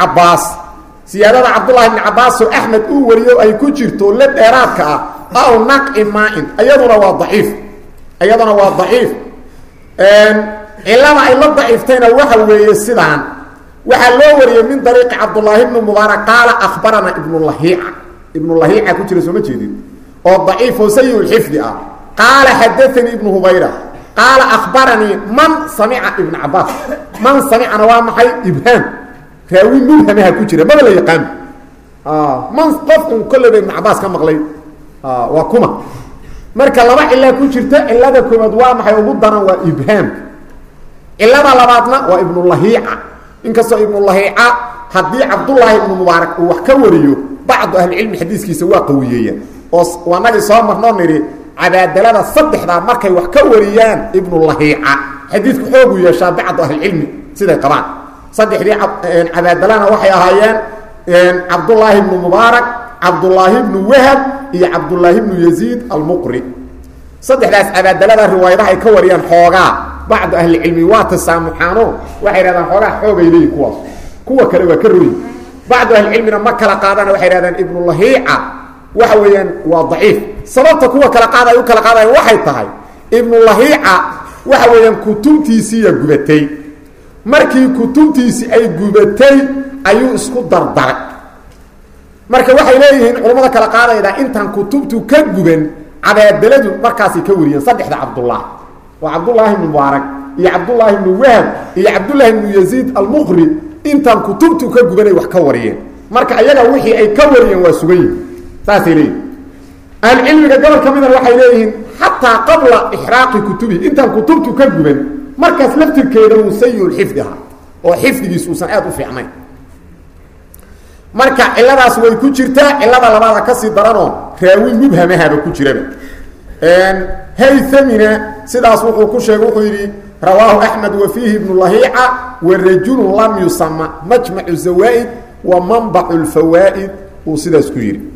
Abbas oo Ahmed uu wariyo ay ku jirto la dheeraadka aw naqi ma'in ayaduna waa dhaif إلا ما إلا ضعيفتين وحوي السدان وحلو وري من طريق عبد الله بن مبارك قال أخبرنا ابن اللهيعة كنت رسومة جديد والضعيف وسيء الحفظ قال حدثني ابن هبيرة قال أخبرني من سمع ابن عباس من سمع نوام حي إبهام راوي ملهمها كنت ما لا يقام من قفق كل ابن عباس كان مغلي وكما marka laba illa ku jirta illada koobaad waa maxay ugu daran waa ibham illada labaadna waa ibn lahi'a inkastoo ibn lahi'a hadii Abdullah ibn Mubarak uu wax ka wariyo baad ahli ilmi hadiiskiisa waa qawiyeeyeen wanagi soo marnoo niri cabaadalada saddexdaa markay wax ka wariyaan ibnu lahiica xadiidku xoogu yeeshaa bacdu ahlicilmi siday qabaan saddexdii cabaadalana waxay ahaayeen cabdullaahi ibnu mubaarak cabdullaahi ibnu wahab iyo cabdullaahi ibnu yaziid almuqri saddexdaas cabaadalada riwaayadaha ay ka wariyaan xoogaa bacdu ahlicilmi waa tasaamuxaano waxay yidhahdaan xoogaa xoogay leeyihin kuwaas kuwa kale waa ka royi bacdu ahlicilmina ma kala qaadana waxay yidhahdaan ibnu lahiica waxa weeyaan waa daciif sababta kuwa kala qaada ay u kala qaadayan waxay tahay ibnu lahiica waxa weeyaan kutubtiisiiya gubatay markii kutubtiisii ay gubatay ayuu isku dardaray marka waxay leeyihiin culammada kala qaadayda intaan kutubtu ka guban cabaadaladu markaasay ka wariyeen saddexda cabdullah waa cabdullaahi ibnu mubaarak iyo cabdullaahi ibnu wahab iyo cabdullaahi ibnu yaziid almuqri intaan kutubtu ka gubanay wax ka wariyeen marka ayaga wixii ay ka wariyeen waa sugan yihin saasay leeyihin ahlucilmiga gobol ka midana waxay leeyihiin xataa qabla ixraaqi kutubihi intaan kutubtu ka guban markaas laftirkeeda uu sayi-ulxifdi ahaa oo xifdigiis uusan aad u fiicnayn marka ciladaas way ku jirtaa cilada labaada kasii daranoo raawi mubhamahaba ku jiraba haythamina sidaas wuxuu ku sheegay wuxuu yidhi rawaahu axmed wa fiihi ibnu lahiica wa rajulun lam yusama majmacu zawaa'id wa manbacu lfawaa'id uu sidaas ku yidhi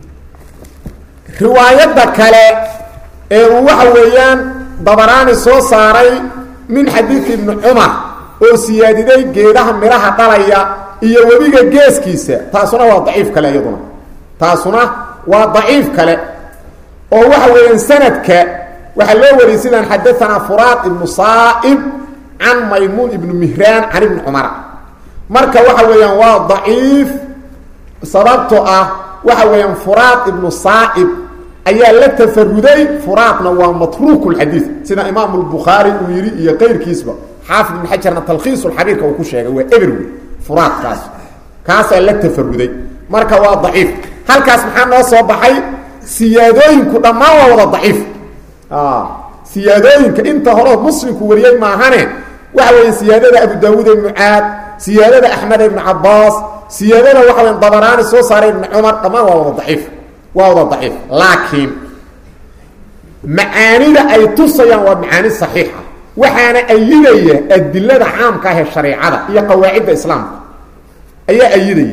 riwaayadda kale ee uu waxa weeyaan dabaraani soo saaray min xadiidi ibni cumar oo siyaadiday geedaha midhaha dhalaya iyo webiga geeskiisa taasuna waa daciif kale iyaduna taasuna waa daciif kale oo waxa weeyaan sanadka waxaa loo wariyey sidaan xadaanaa furaad ibnu saa'ib can maymuun ibnu mihraan can ibni cumara marka waxa weeyaan waa daciif sababto ah waxa weeyaan furaad ibnu saa'ib ayaa la tafaruday furaadna waa matruukulxadiid sida imaamu lbukhaari uu yidhi iyo qayrkiisba xaafid ibn xajarna talkhiisulxabiirka uu ku sheegay waa eberwey furaadkaas kaasaa la tafaruday marka waa daciif halkaas maxaa noo soo baxay siyaadooyinku dhammaan waa wada daciif siyaadooyinka inta hore muslimku wariyey maahane waxa weya siyaadada abu daawuud ibnu caad siyaadada axmed ibnu cabaas siyaadada waxa weya dabaraani soo saaray ibnu cumar dhammaan waa wada daciif waa wada daciif laakiin macaanida ay tusayaan waa macaani saxiixa waxaana ayidaya adilada caamka ah ee shareicada iyo qawaacidda islaamka ayaa ayidaya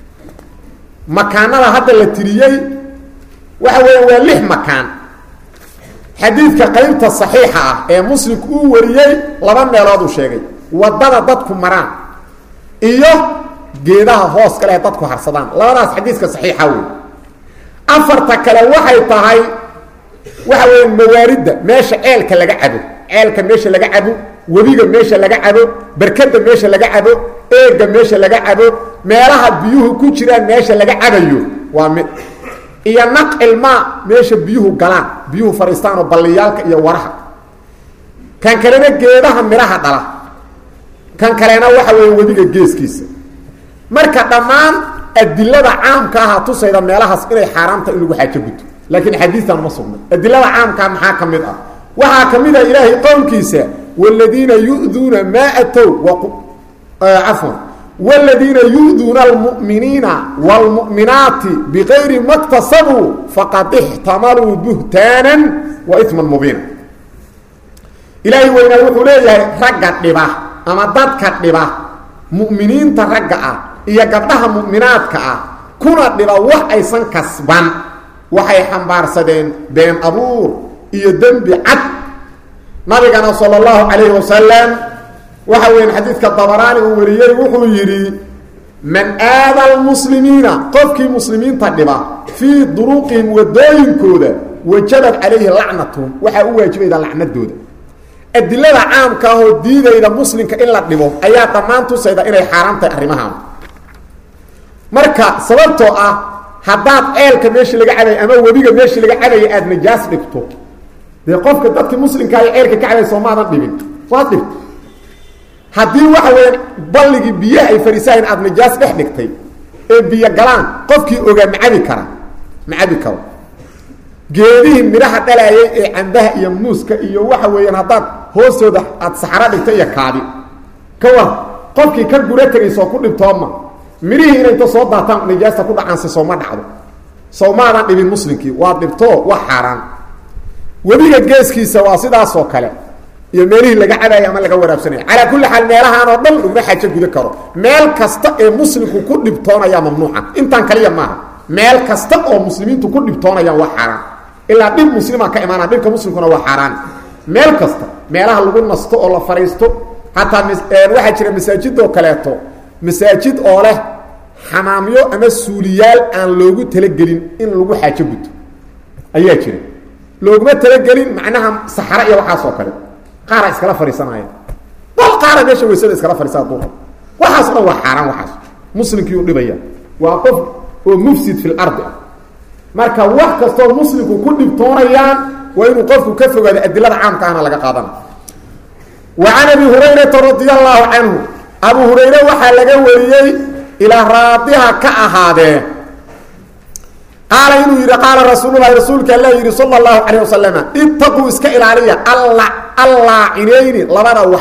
makaanada hadda la tiriyey waxa weya waa 6 makaan xadiidka qaybta saxiixa ah ee muslimku uu wariyey 2 meelood uu sheegay wadada dadku maraan iyo geedaha hoos kale ee dadku harsadaan labadaas xadiiska saxiixa wey afarta kale waxay tahay waxa weya mawaaridda meesha ceelka laga cabo ceelka meesha laga cabo webiga meesha laga cabo barkada meesha laga cabo eega meesha laga cabo meelaha biyuhu ku jiraan meesha laga cabayo waa mid iyo naqil ma meesha biyuhu galaan biyuhu fariistaan oo balliyaalka iyo waraha kan kalena geedaha miraha dhala kan kalena waxa weeye webiga geeskiisa marka dhammaan adilada caamka ah tusayda meelahaas inay xaaraamta in lagu xaajo guto laakiin xadiistan ma sugna adilada caamka maxaa ka mid ah waxaa ka mid ah ilaahay qowlkiisa waladiina yu'duuna maa atow cafwan waladiina yu'duuna almu'miniina waalmu'minaati bikayri ma ktasabuu faqad ixtamaluu buhtaanan wa isman mubiina ilaahay weynaa wuxuu leeyahay ragga dhiba ama dadka dhiba mu'miniinta ragga ah iyo gabdhaha mu'minaadka ah kuna dhiba wax aysan kasban waxay xambaarsadeen been abuur iyo dembi cad nabigana sala allahu calayhi wasalam waxa weyan xadiidka dabaraani uu wariyey wuxuu yidhi man aada almuslimiina qofkii muslimiinta dhiba fii duruqihim wadooyinkooda wajabad calayhi lacnatuhum waxaa u waajibayda lacnadooda adilada caamka ahoo diidayda muslimka in la dhibo ayaa dhammaan tusayda inay xaaraam tahay arrimahaan marka sababtoo ah haddaad ceelka meeshii laga cabay ama webiga meeshii laga cabaya aada najaas dhigto dee qofka dadkii muslimkaa iyo ceelka ka cabay soomaadan dhibin waad dhigto haddii waxa weeyaan balligii biyaha ay fariisahayn aada najaas dhex dhigtay ee biyo galaan qofkii ogaa macabi kara macabi karo geedihii midhaha dhalaayay ee cambaha iyo muuska iyo waxa weeyaan haddaad hoostooda aada saxaro dhigto iyo kaabi ka war qofkii ka gura tegay soo ku dhibtooma midhihii inay inta soo daataan najaasta ku dhacaansi sooma dhacdo sawmaadan dhibin muslimkii waa dhibto waa xaaraan webiga geeskiisa waa sidaas oo kale iyo meelihii laga cabayo ama laga waraabsanayo calaa kulli xaal meelahaan oo dhan laguma xaajo guda karo meel kasta ee muslimku ku dhibtoonaya mamnuuca intaan kaliya maaha meel kasta oo muslimiintu ku dhibtoonayaan waa xaaraan ilaa dhib muslima ka imaana dhibka muslimkuna waa xaaraan meel kasta meelaha lagu nasto oo la fariisto hataa waxaa jira masaajidoo kaleeto masaajid oo leh xamaamyo ama suuliyaal aan loogu talagelin in lagu xaajo guto ayaa jira looguma talagelin macnaha saxara iyo waxaasoo kale qaara iskala fariisanaya bal qaara meesha weysada iskala fariisaa duuqa waxaas dhan waa xaaraan waxaas muslimkii u dhibaya waa qof oo mufsid fil ardi marka wax kastoo muslimku ku dhibtoonayaan waa inuu qofku ka fogaado adilada caamka ahna laga qaadana wa can abi hurayrata radia allahu canhu abu hurayre waxaa laga wariyey ilaa raadiha ka ahaadee qaala inuu yidhi qaala rasuululahi rasuulka alla yidhi sala allahu calayh wasalama ittaquu iska ilaaliya allaacinayni labada wax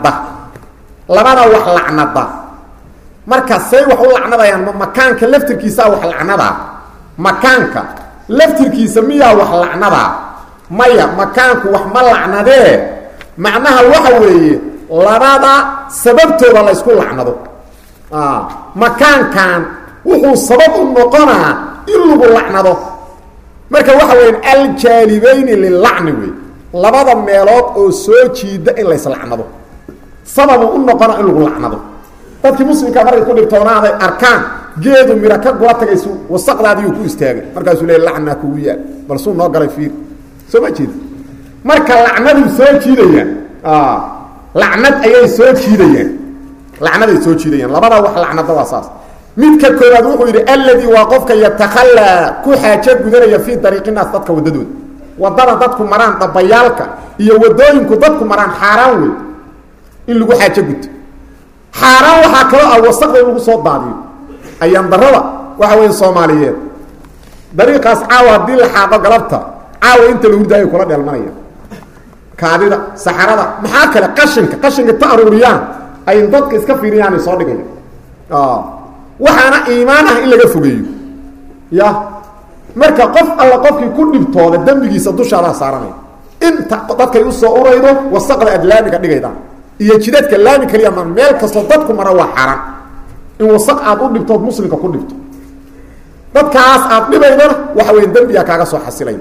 lacnada marka say wax u lacnadayaan ma makaanka laftirkiisaa wax lacnadaa makaanka laftirkiisa miyaa wax lacnadaa maya makaanku wax ma lacnadee macnaha waxa weeye labada sababtooda la ysku lacnado makaankan wuxuu sabab u noqonaa in lagu lacnado marka waxa weya aljaalibayni lilacni wey labada meelood oo soo jiida in layslacnado sababu u noqona in lagu lacnado dadkii muslimkaa markay ku dhibtoonaaday arkaan geedu mira ka gula tagaysu wasaqdaadiiyuu ku istaagay markaasuu leey lacnaa kugu yaal bal suu noo galay fiir soo ma jeed marka lacnaduu soo jiidayaan lacnad ayay soo jiidayaan lacnaday soo jiidayaan labada wax lacnada waa saas midka koowaad wuxuu yidhi alladii waa qofka yatakhallaa ku xaajo gudanaya fii dariiqinaas dadka waddadooda waddada dadku maraan dhabayaalka iyo waddooyinku dadku maraan xaaraan wey in lagu xaajo guto xaaraan waxaa kaloo ah wasaqda in lagu soo daadiyo ayaan darada waxa weya soomaaliyeed dariiqaas caawa haddii la xaaqo galabta caawa inta la hurdaayo kula dheelmanaya kaadida saxarada maxaa kale qashinka ta aruuriyaan ay dadka iska fiiriyaanay soo dhigaya waxaana iimaan ah in laga fogeeyo ya marka qof alla qofkii ku dhibtooda dembigiisa dushaadaa saaranaya inta dadkay usoo uraydo wasaqda aad laamiga dhigayda iyo jidadka laami kaliya ma meel kastoo dadku mara waa xaaraan in wasaq aad u dhibtood muslimka ku dhibto dadkaas aad dhibaydana waxa weya dembigaa kaaga soo xasilay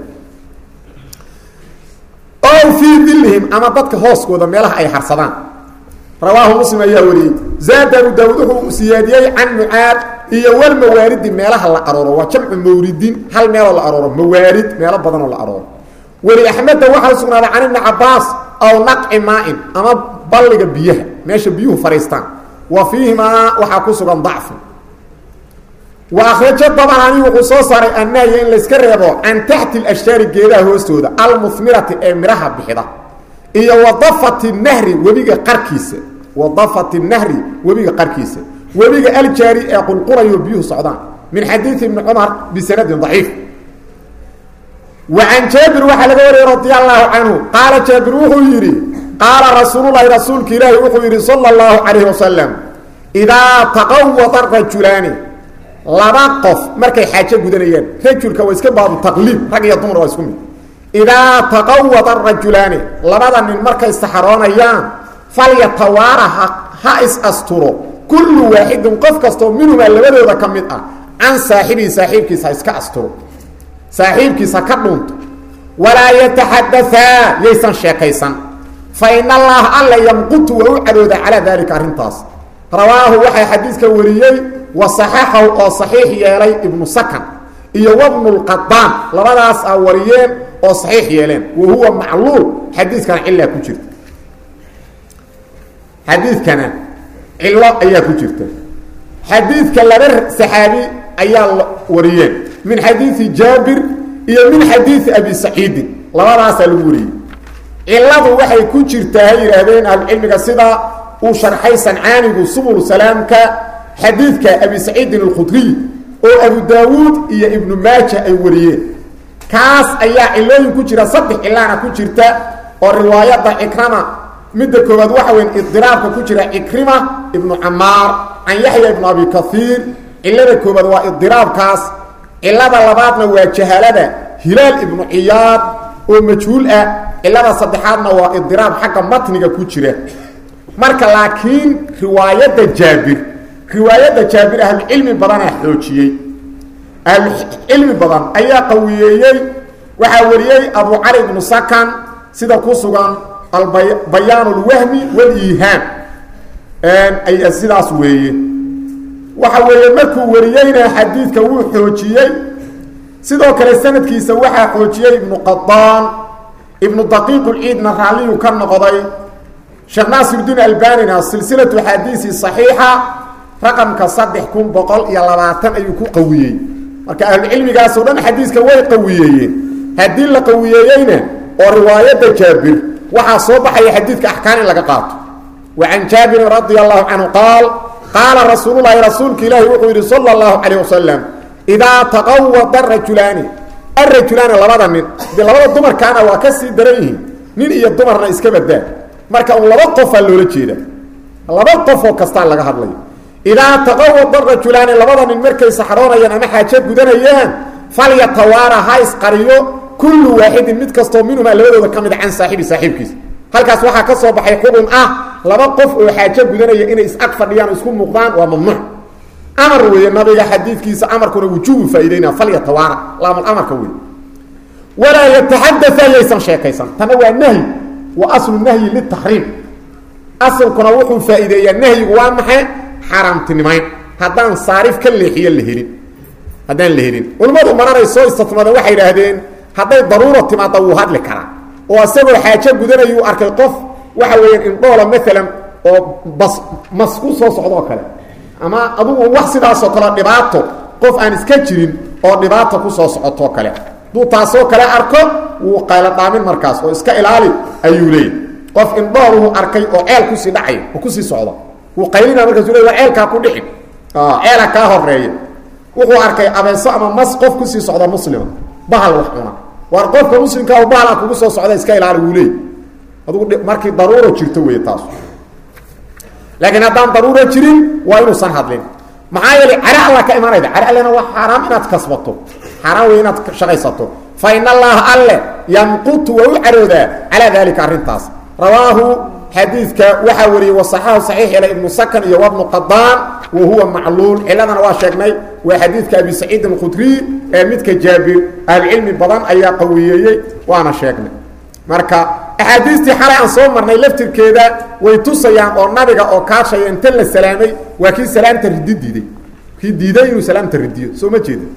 ow fii dilihim ama dadka hooskooda meelaha ay harsadaan rawaahu muslim ayaa wariyey zaad abu daawud wuxuu siyaadiyey can mucaad iyo walmawaalidi meelaha la arooro waa jamcu mawridin hal meeloo la arooro mawaarid meelo badanoo la arooro weli axmedda waxaa sugnaaday can ibni cabaas aw naqci maa-in ama balliga biyaha meesha biyuhu fadhiistaan wa fiihimaa waxaa ku sugan dacfu wa akhrajo dabanaani wuxuu soo saaray annahya in layska reebo can taxti lashjaari geedaha hoostooda almuhmirati ee midhaha bixida iyo wadafati nahri webiga qarkiisa webiga aljaari ee qulqulayo biyuhu socdaan min xadiidi ibni cumar bisanadin daciif wa can jaabir waxaa laga wariyey radi allahu canhu qaala jaabir wuxuu yidhi qaala rasuululahi rasuulka ilaahi wuxuu yidhi sala allahu calayhi wasalam idaa taqawada rajulaani laba qof markay xaajo gudanayaan rajulka waa iska baabu taqliib rag iyo dumar waa isku mid idaa taqawada rajulaani labada nin markay saxaroonayaan falyatawaara ha is-asturo kullu waaxidin qof kastoo minhumaa labadooda ka mid ah can saaxibihi saaxiibkiisa ha iska asturo saaxiibkiisa ka dhunto walaa yataxadaaa yaysan sheekaysan fa in allaha alla yamqutu waa u cadooda calaa daalika arrintaas rawaahu waxay xadiidka wariyey wa saxaxahu oo saxiix yeelay ibnu sakan iyo wabnu lqadaan labadaas a wariyeen oo saxiix yeeleen wa huwa macluul xadiidkana cilaa ku jirta xadiidkana cilo ayaa ku jirta xadiidka laba saxaabi ayaa wariyeen min xadiidi jaabir iyo min xadiidi abi saciidin labadaasaa lagu wariyey ciladu waxay ku jirtaa hay yidhaahdeen ahlucilmiga sida uu sharxay sancaanigu subul salaamka xadiidka abi saciidin alkhudriy oo abu daawuud iyo ibnu maaja ay wariyeen kaas ayaa cilooyin ku jira saddex cilaana ku jirta oo riwaayadda cikrama midda koowaad waxa weyn idiraabka ku jira cikrima ibnu camaar can yaxya ibnu abi kaiir cilada koobaad waa idiraabkaas cilada labaadna waa jahalada hilaal ibnu ciyaad oo majhuul ah cilada saddexaadna waa idiraab xagga matniga ku jira marka laakiin riwaayada jaabir ahlucilmi badanaa xoojiyey ahlucilmi badan ayaa qawiyeeyey waxaa wariyey abu cali ibnu sakan sida ku sugan albayaan اlwahmi wاliihaam sidaas weeye waxa weeye markuu wariyeyna xadiidka wuu xoojiyey sidoo kale sanadkiisa waxaa xoojiyey ibnu qadaan ibnu daqiiq اlciidna raalliyuu ka noqday sheekh naasirudiin albanina silsilatu xaadiisi صaxiixa raqamka 3120 ayuu ku qawiyey marka ahlucilmigaasoo dhan xadiiska way qawiyeeyeen haddii la qawiyeeyeyna oo riwaayadda jaabir waxaa soo baxaya xadiidka axkaan in laga qaato wa can jaabirin radia allahu canhu qaala rasuululahi rasuulka ilaahi wuxuu yidhi sala allahu calayh wasalam idaa taqawada arajulaani labada nin dee labada dumarkaana waa ka sii daran yihiin nin iyo dumarna iska badaa marka un laba qofaa loola jeeda laba qofoo kastaa laga hadlayo idaa taqawada rajulaani labada nin markay saxroonayaan ama xaajo gudanayaan falyatawaara ha isqariyo kullu waaxidin mid kastoo minhumaa labadooda ka mid can saaxiibkiisa halkaas waxaa ka soo baxay xukun ah laba qof oo xaajo gudanaya inay is-ag fadhiyaan oo isku muuqdaan waa mamnuuc amar weeye nabiga xadiidkiisa amarkuna wujuubu faa'iideynaa falyatawaara laamulamarka wey walaa yataxadaa yaysan sheekaysan tana waa nahyi wa aslu nahyi litaxriim asalkuna wuxuu faa'iideeyaa nahyigu waa maxay xaaraamtinimayn haddaan saarif ka leexiyo haddaan la helin culimmadu mararay soo istatmadeen waxay idhaahdeen hadday daruuro timaada wuu hadli karaa oo isagoo xaajo gudanayuu arkay qof waxa weeyaan indhoola maalan oo mas ku soo socdoo kale ama adugu wax sidaasoo kale dhibaato qof aan iska jirin oo dhibaato ku soo socotoo kale hadduu taasoo kale arko wuu qaylo dhaamin markaas oo iska ilaali ayuu leeyay qof indhooluhu arkay oo ceel kusii dhacay oo kusii socda wuu qaylina markaasuu le waa ceelkaa ku dhixin ceela kaa horeeya wuxuu arkay abeeso ama mas qof kusii socda muslima bahal wax cuna waar qofka muslimkaa bahala kugu soo socda iska ilaali wuu leey adugu markii daruuro jirto wey taas laakiin haddaan daruuro jirin waa inuusan hadlin maxaa yeelay caro alla ka imanayda caro allena waa xaaraam inaad kasbato xaaraan wey inaad shaqaysato fa in allaha alle yamqutu waa u caroodaa calaa daalika arrintaas rawaahu xadiidka waxaa wariyey wasaxahu saxiix yeelay ibnu sakan iyo wabnu qadaan wa huwa macluul ciladana waa sheegnay waa xadiidka abi saciidin alkhudriy ee midka jaabir ahlucilmi badan ayaa qawiyeeyey waana sheegnay marka axaadiistii xalay aan soo marnay laftirkeeda way tusayaan oo nabiga oo kaashaya inta la salaamay waa kii salaamta ridi diiday kii diiday inuu salaamta ridiyo soo ma jeeda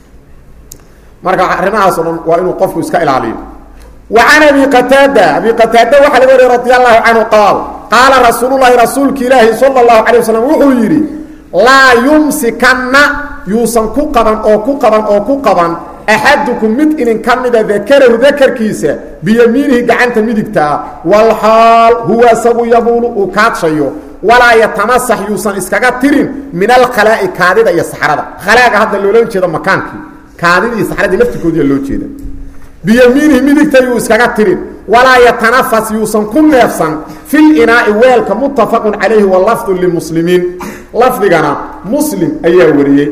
marka arrimahaas oo dhan waa inuu qofku iska ilaaliyo وعن أبي قتادة وحل وري رضي الله عنه قال رسول الله رسولك إلهي صلى الله عليه وسلم وحو يري لا يمسكن يوسن كقبا أو كقبا أحدكم مدئن كمد ذكره ذكر كيسة بيمينه قعنت مدكتا والحال هو سبو يبول وكاتشيو ولا يتمسح يوسن اسكاغترين من الخلاء كادida iyo saxarada khalaaga hadda loo leeyahay jeedo makaanki kaadida iyo saxarada laftirkoodii loo jeedo biyamiinihi midigta yuu iskaga tirin walaa yatanafas yuusan ku neefsan fil inaa'i weelka muttafaqun calayhi wa lafdu limuslimiin lafdigana muslim ayaa wariyey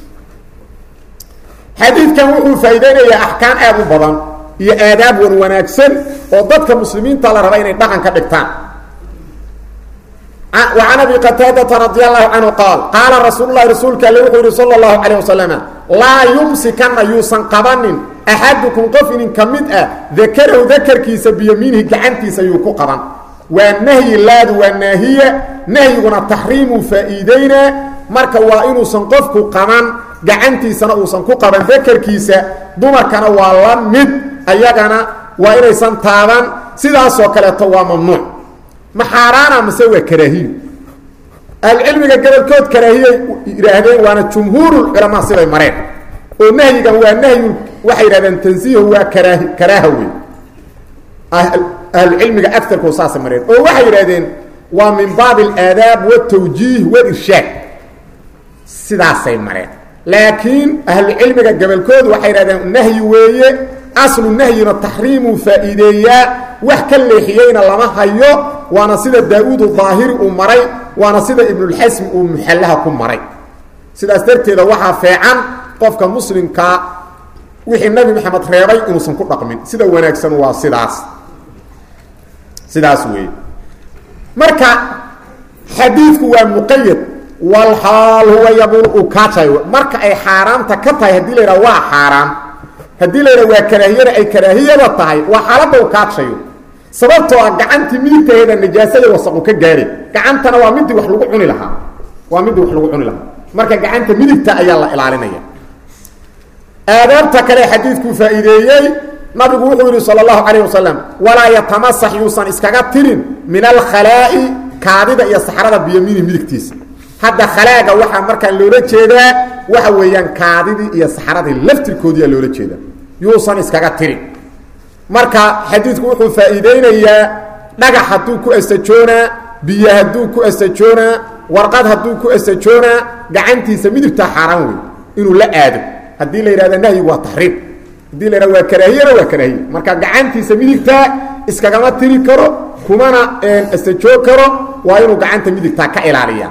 xadiidkan wuxuu faa'iideynayaa axkaan aad u badan iyo aadaab wanaagsan oo dadka muslimiinta la raba inay dhaqan ka dhigtaan وعن أبي قتادة رضي الله عنه قال رسول الله رسولك اللي صلى الله عليه وسلم لا يمسكن يوسن قبن أحدكم قفن كمدأ ذكره ذكر كيس بيمينه كعنتي سيوكو قبن والنهي اللاد والنهي نهينا التحريم فإيدينا مركا وإنو سنقفكو قبن كعنتي سنقفكو قبن ذكر كيس دوما كان والمد أيقنا وإنو سنطابن سيدا سوكالة وممنوع محارانا مسوى كراهية العلم قبل كود كراهية يراهدين وانا جمهور العلماء سيدا مرين والنهي هو النهي وحي رادان تنزيه هو كراهوي العلم أكثر كوساس مرين وحي رادين ومن بعض الآداب والتوجيه والإرشاد سيدا مرين لكن أهل العلم قبل كود وحي رادان النهي ويه أصل النهي التحريم فائدية وحكا اللي حيينا لما هيو وانا سيدة داود الظاهر ومري وانا سيدة ابن الحسم ومحلها كم مري سيدة استرتي ذا وحا فاعا qofka muslimka wixii nabi maxamed reebay inuusan ku dhaqmin sida wanaagsan waa sidaas weey marka xadiidku waa muqayyad wal hal huwa yabul kaatay marka ay xaraamta ka tahay hadii la yiraahdo waa xaraam hadii la yiraahdo waa karaahiyada ay karaahiyada tahay waa xaalada uu kaatayo sababtoo ah gacantii midigteeda nijaasada wasaqo ka gaaray gacantana waa mid wax lagu cuni lahaa marka gacanta midigta ayaa la ilaalinaya aadaabta kale xadiidku faa'iideeyay nabigu wuxuu yiri sallallahu alayhi wasallam wala yatamasah yusan iskaga tirin min al khala'i kaadida iyo saxarada biyamiini midigtiisa hadda khalaaga waxa marka loola jeedaa waxa weeyaan kaadidii iyo saxaradii laftirkoodii loola jeedaa yuusan iskaga tirin marka xadiidku wuxuu faa'iideynayaa dhagax haduu ku astajoona biyo haduu ku astajoona warqad haduu ku astajoona gacantiisa midigta xaraan weey inuu la aado hadii la yiraahdo nahyi waa tahriim hadii la yiraahdo waa karaahiye marka gacantiisa midigta iskagama tiri karo kumana astajoo karo waa inuu gacanta midigta ka ilaaliya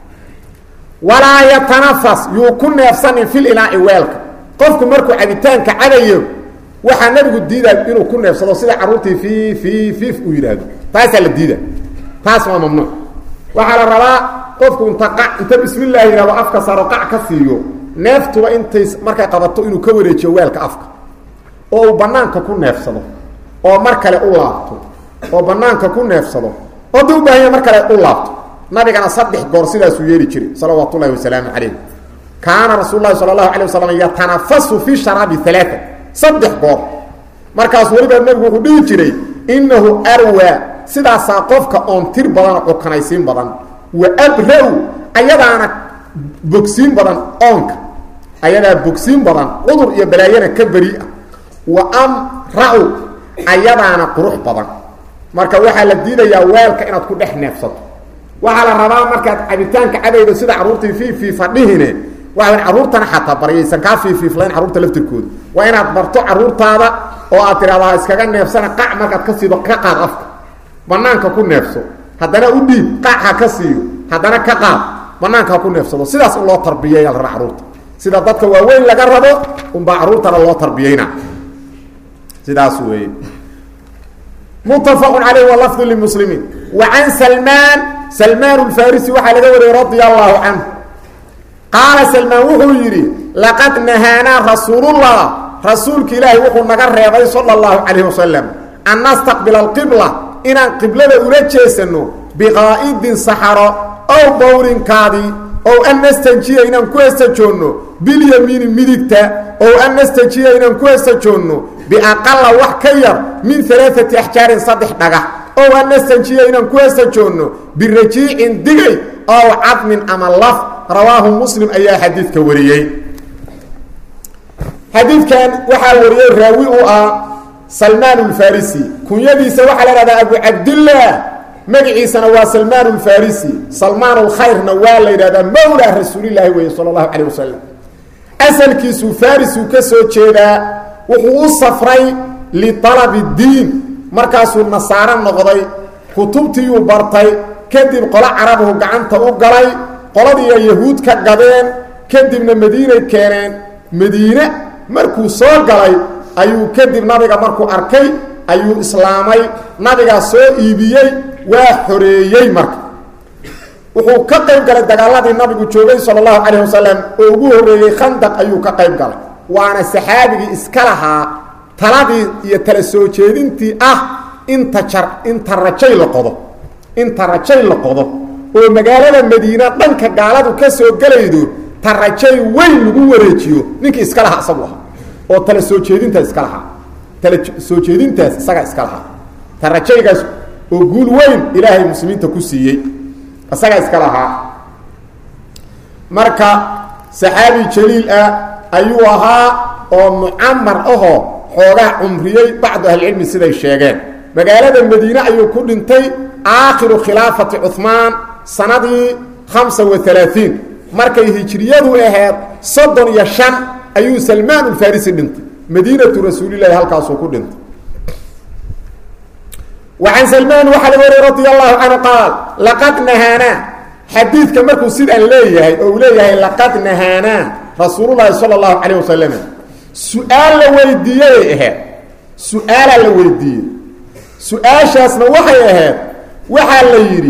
wala yatanafas yukun nafsan fil ila'i walka qofku markuu cabitaanka cadayo waxa nabigu diiday inuu ku neefsado sida caruurtii fi u yiraahdo taas la diiday taas waa mamnuuc waxa la rabaa qofku inta bismillaah yiraahdo afka saro qac ka siiyo neeftuba intay markay qabato inuu ka wareejiyo weelka afka oo banaanka ku neefsado oo mar kale u laabto oo banaanka ku neefsado oo duu baahan mar kale u laabto nabigana saddex goor sidaas uu yeeri jiray sallallahu alayhi wasallam kaana rasuulullaahi sallallahu alayhi wasallam yatanafasu fi sharabi thalatha saddex goor markaas waliba nabigu wuxuu dhihi jiray innahu arwa sidaas qofka on tir badan oo kanaysiin badan wa abraw ayadaana bogsiin badan onka ayadaa bogsiin badan cudur iyo balaayana ka bari'a wa amra'u ayadaana qurux badan marka waxa la diidayaa weelka inaad ku dhex neefsato waxa la rabaa markaad cabitaanka cadaydo sida caruurtii fi fadhihine waxa caruurtana xataa baraysan ka fi flaan caruurta laftirkooda waa inaad barto caruurtaada oo aad tiraahdaa iskaga neefsana qac markaad ka siido ka qaad afka banaanka ku neefso haddana u dhiib qaca ka siiyo haddana ka qaad banaanka ku neefsado sidaas loo tarbiyeeyo caruurta sida dadka waaweyn laga rabo caruurtana loo tarbiyeyna sidaas weey متفق عليه واللفظ للمسلمين وعن سلمان الفارسي وحا لغا وري رضي الله عنه قال سلمان وحو يري لقد نهانا رسول الله رسولك إلهي وحو نغا ريباي صلى الله عليه وسلم أن نستقبل القبلة إن القبلة أولجيسنو بغائد صحراء أو بور كادي أو أن نستنجي إن كويستجونو باليمين مدكتا أو أن نستنجي إن كويستجونو بأقل وحكير من 3 أحجار صدح دغا أو أن نستنجي إن كويستجونو بالرجيع دغي أو عظم أما اللف رواه مسلم أي حديث كوريي حديث كان وحا وريي راوي سلمان الفارسي كن يدي سوى على أبو عبد الله مجعيسنا وسلمان الفارسي سلمان الخير نوال إلى مولى رسول الله صلى الله عليه وسلم أسل كيسو فارس وكسو تشيدا وحو الصفري لطلب الدين مركز النصارى النغضي كتبتي وبرطي كدب قلاء عربه قعنته وقلي قلدي يهود كقبين كدب من مدينة كيرين مدينة مركو صور قلي أيو كدب نبغى مركو أركي أيو إسلامي نبغى سو إيبيي وحريي مركو وحو كقيب قال الدقالات النبي جوغي صلى الله عليه وسلم وقوه ريي خندق أيو كقيب قال وانا سحابي إسكالها تلادي يتلسو جيدينتي انت رجي لقضو ومقالة المدينة دنك قالادو كسو قليدو ترجي وين لغو وريجيو نينك إسكالها أصبوها oo tala soo jeedinta isaga iska laha tarajaygaas oo guul weyn ilaahay muslimiinta ku siiyay isaga iska laha marka saxaabi jaliil ayuu ahaa oo muammar xoogaa umriyay bacdu ahli ilmi siday sheegeen magaalada Madiina ayuu ku dhintay aakhiru khilaafati Uthman sanadii 35 markay hijriyadu ahayd 35 أيو سلمان الفارسي دنت مدينة رسول الله هالكاسو كدنت وعن سلمان وحلبر رضي الله عنه قال لقد نهانا حديث كمركو سيد أن ليه أو ليه لقد نهانا rasuulullaahi sala allahu calayh wasalam su-aal la weydiiyey ahayd su-aalaa la weydiiyey su-aashaasna waxay ahayd waxaa la yidhi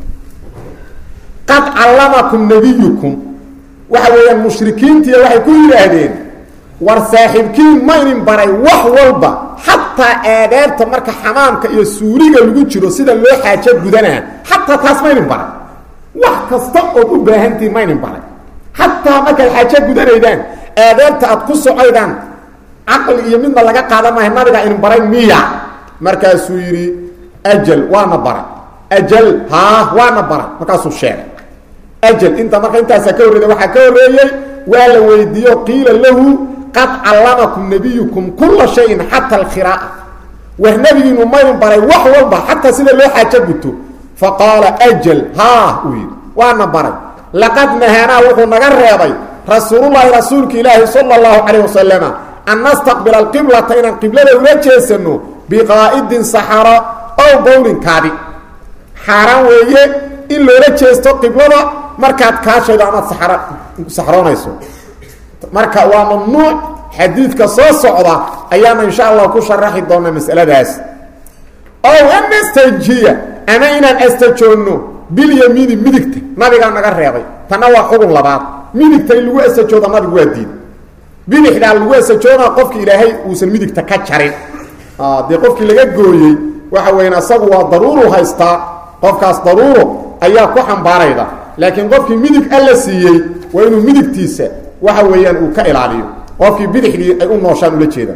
qad callamakum nabiyukum waxa weeyaan mushrikiintiiya waxay ku yidhaahdeen war saaxiibkiin maynin baray wax walba xataa aadaabta marka xamaamka iyo suuriga lagu jiro sida loo xaajo gudanaa xataa taas maynin baray wax kasta ood u baahantihiin maynin baray xataa markaad xaajo gudanaydaan aadaabta aad ku socoydaan caqli iyo midna laga qaadan maayo nabiga inin baray miya markaasuu yidhi ajal waana baray ajal haa waana baray markaasuu sheegay ajal inta marka intaasaa ka horreeda waxaa ka horreeyey waa la weydiiyo qiila lahu qad callamakum nabiyukum kula shayin xata alkhiraa'a war nebigiinu maydin baray wax walba xataa sida loo xaajo guto faqaala ajal haa uu yidhi waana baray laqad nahaanaa wuxuu naga reebay rasuulullaahi rasuulka ilaahi sala allahu calayh wasalama an nastaqbila alqiblata inaan qiblada ula jeesano biqaa'idin saxaro ow bowlin kaabi xaaraan weeye in loola jeesto qiblada markaad kaashaydo amaad saxroonayso marka waa mamnuuc xadiidka soo socda ayaana insha allah ku sharaxi doona masaladaas ow an nastajiya ama inaan astajoonno bilyamiini midigta nabigaa naga reebay tanna waa xugun labaad midigta in lagu astajooda nabigu waa diiday bidixdaa lagu astajoonaa qofki ilaahay uusan midigta ka jarin dee qofkii laga gooyey waxa weyan asagu waa daruuru haystaa qofkaas daruuro ayaa ku xambaarayda laakiin qofkii midig alla siiyey waa inuu midigtiisa waxa weeyaan uu ka ilaaliyo qofkii bidixdii ay u nooshaan ula jeedaan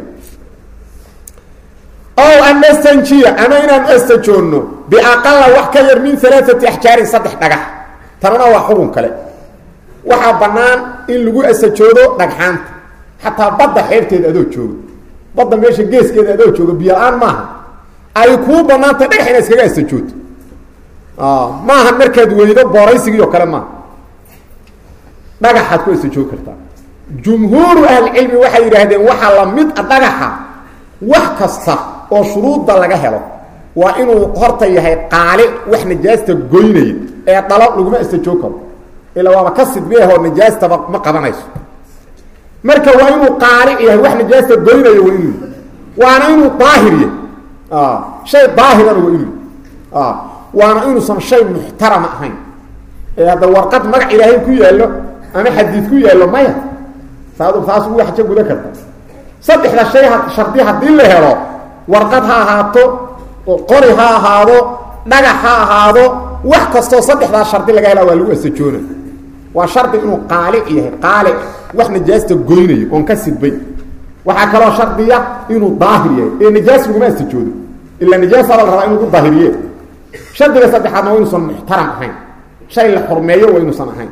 ow an nastanjiya ama inaan astajoonno biaqala wax ka yar min alaaati axjaarin saddex dhagax tanana waa xugun kale waxaa bannaan in lagu astajoodo dhagxaanta xataa badda xeebteeda adoo joogo badda meesha geeskeeda adoo joogo biyo-aan maaha ay kuu bannaanta dhagax inaad iskaga astajooto maaha markaad weydo booraysigii oo kale maaha dhagaxaad ku astajoogi kartaa jumhuuru ahlicilmi waxay yidhaahdeen waxaa la mid a dhagaxa wax kasta oo shuruudda laga helo waa inuu horta yahay qaali wax najaasta goynaya ee dhalo laguma astajoog karo ilaa waaba ka sidbeehoo najaastaba ma qabanayso marka waa inuu qaali yahay wax najaasta goynaya waa inuu waana inuu daahirya shay daahirana waa inuu waana inuusan shay muxtarama ahayn ee hadda warqad magac ilaahay ku yaallo ama xadiid ku yaallo maya taas ugu xajo guda karta saddexda shay shardi haddii la helo warqad ha ahaato qori ha ahaado dhagax ha ahaado wax kastoo saddexdaa shardi laga helaa waa lagu astajoona waa shardi inuu qaalic yahay qaalic wax najaasta goynayo oon ka sidbay waxaa kaloo shardiya inuu daahir yahay ee najaas laguma astajoodo ilaa najaasada la rabaa in lagu daahiriye shardiga saddexaadna waa inuusan muxtaram ahayn shay la xurmeeyo waa inuusan ahayn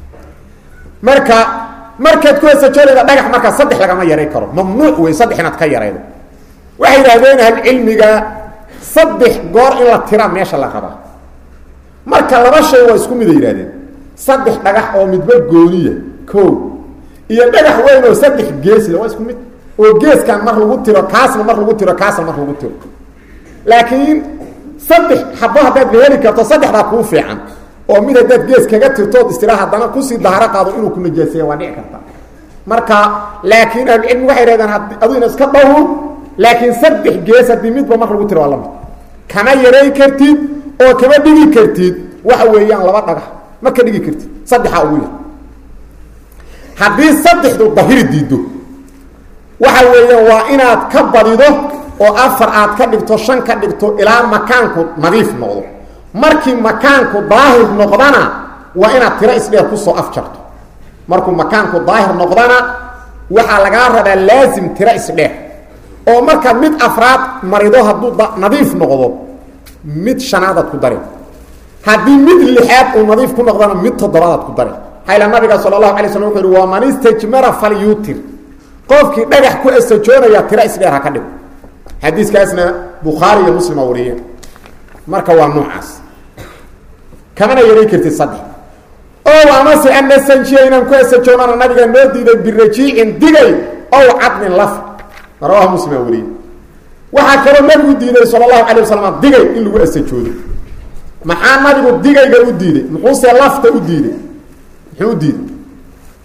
markaad ku astajoonayda dhagax markaa saddex lagama yaray karo mamnuuc wey saddex inaad ka yaraydo waxay yidhahdeen ahlucilmiga saddex goor in la tiraa meesha la rabaa marka laba shay waa isku miday yidhahdeen saddex dhagax oo midba gooniya ko iyo dhagax weyn oo saddex geesle waa isku mid oo geeskan mar lagu tiro kaasna mar lagu tiro kaasna mar lagu tiro laakiin saddex xabo haddaad heli karto saddexdaa kuu fiican oo mid haddaad gees kaga tirtood istira haddana kusii daharo qaado inuu ku najaaseeya waa dhici karta marka laakiin ahlucilmi waxay yidhahdeen adu ina iska dhawr laakiin saddex gees haddii midba mar lagu tiro waa lamid kama yaray kartid oo kama dhigi kartid waxa weeyaan laba dhagax ma ka dhigi kartid saddexaa ugu yar haddii saddexdu dahiri diiddo waxa weeyaan waa inaad ka badido oo afar aad ka dhigto shan ka dhigto ilaa makaanku nadiif noqdo markii makaanku daahir noqdana waa inaad tiro isdheer kusoo afjarto markuu makaanku daahir noqdana waxaa lagaa rabaa laasim tiro isdheer oo marka mid afraad marido hadduu nadiif noqdo mid shanaadaad ku dari haddii mid lixaad uu nadiif ku noqdana mid toddobaadaad ku dari hayla nabiga sala allahu alay slam wuxuu yihi waa man istajmara falyuutir qofkii dhagax ku astajoonaya tiro isdheer ha ka dhigo xadiiskaasna bukhaari iyo muslima wariyeen marka waa noocaas kamana yaray kartid saddex ow amase an nastanjiya inaan ku astajoonana nabiga noo diiday birajiicin digay ow cadmin laf rawaha muslima wariyey waxaa kaloo nabigu diiday sala allahu calay wasalam digay in lagu astajoodo maxaa nabigu digayga u diiday muxuuse lafta u diiday muxuu u diiday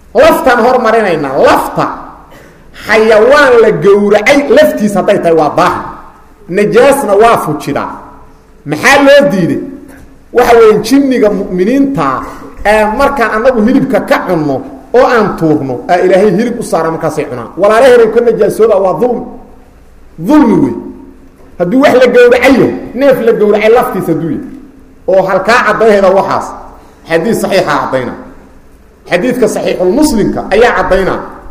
laftan hormarinayna lafta xayawaan la gowracay laftiis hadday tahay waa daahir najaasna waa fujidaa maxaa loo diiday waxa weeye jinniga mu'miniinta ee markaan anagu hilibka ka cunno oo aan tuurno ilaahay hilib u saara markaasay cunaan walaalaheeray ka najaasooba waa dulmi wey haddii wax la gowracayo neef la gowracay laftiisa duuya oo halkaa caddaheeda waxaas xadiis saxiixa caddayna xadiidka saxiixulmuslimka ayaa caddayna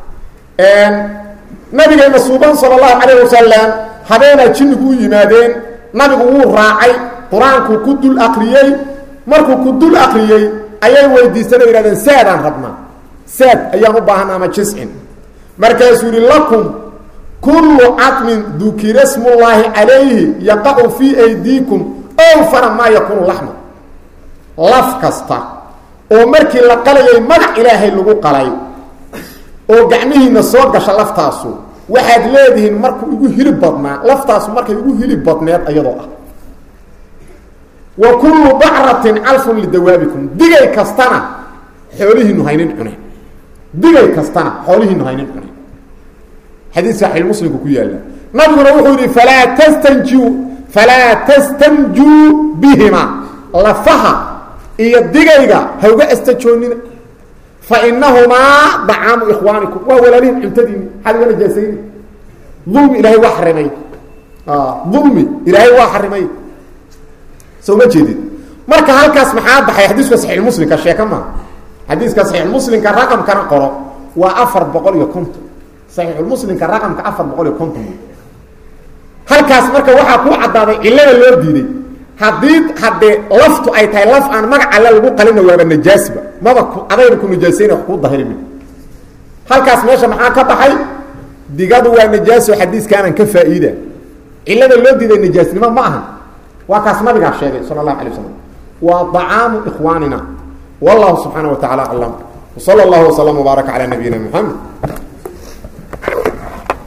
nabigeena suuban sala allahu calayh wasalam habeenaa jinnigu u yimaadeen nabigu wuu raacay qur-aankuu ku dul akriyey markuu ku dul akriyey ayay weydiisana yihahdeen saadaan rabnaa saad ayaan u baahana ama jiscin markaasuu yihi lakum kullu cadmin dukira smullaahi calayhi yaqacu fii aydiikum awfara maa yakuunu laxma laf kasta oo markii la qalayay magac ilaahay lagu qalay oo gacmihiina soo gasha laftaasu waxaad leedihiin markuu igu hilib badnaa laftaasu markay igu hilib badneed iyadoo ah wa kullu bacratin calfun lidawaabikum digay kastana xoolihiinu haynin cuneen digay kastana xoolihiinu haynin cuneen xadiis saxiix muslimku ku yaala nabiguna wuxuu yidhi falaa tastanjuu bihima lafaha iyo digayga ha uga astajoonina fa inahumaa dacaamu ikhwaanikum waa walaalihin cuntadiini maxaad uga najaasayni dulmi ilaahay waa xarimay dulmi ilaahay waa xarimay soo ma jeedid marka halkaas maxaa baxay xadiiska saxiix muslimka sheeka ma xadiiska saxiix muslimka raqamkana qoro waa 450 saxiix muslimka raqamka 450 halkaas marka waxaa ku cadaaday ilada loo diiday hadde laftu ay tahay laf aan magac alla lagu qalina waaba najaasba maba adayna ku najaasayna wax ku dahirmi halkaas meesha maxaa ka baxay digadu waa najaaso xadiiskaanan ka faa'iida ilada loo diiday najaasnimo ma aha waa kaas nabiga sheegay sallallahu alayhi wasallam wa ta'amu ikhwanina wallahu subhanahu wa ta'ala a'lam wa sallallahu wa sallam wa baraka ala nabiyyina muhammad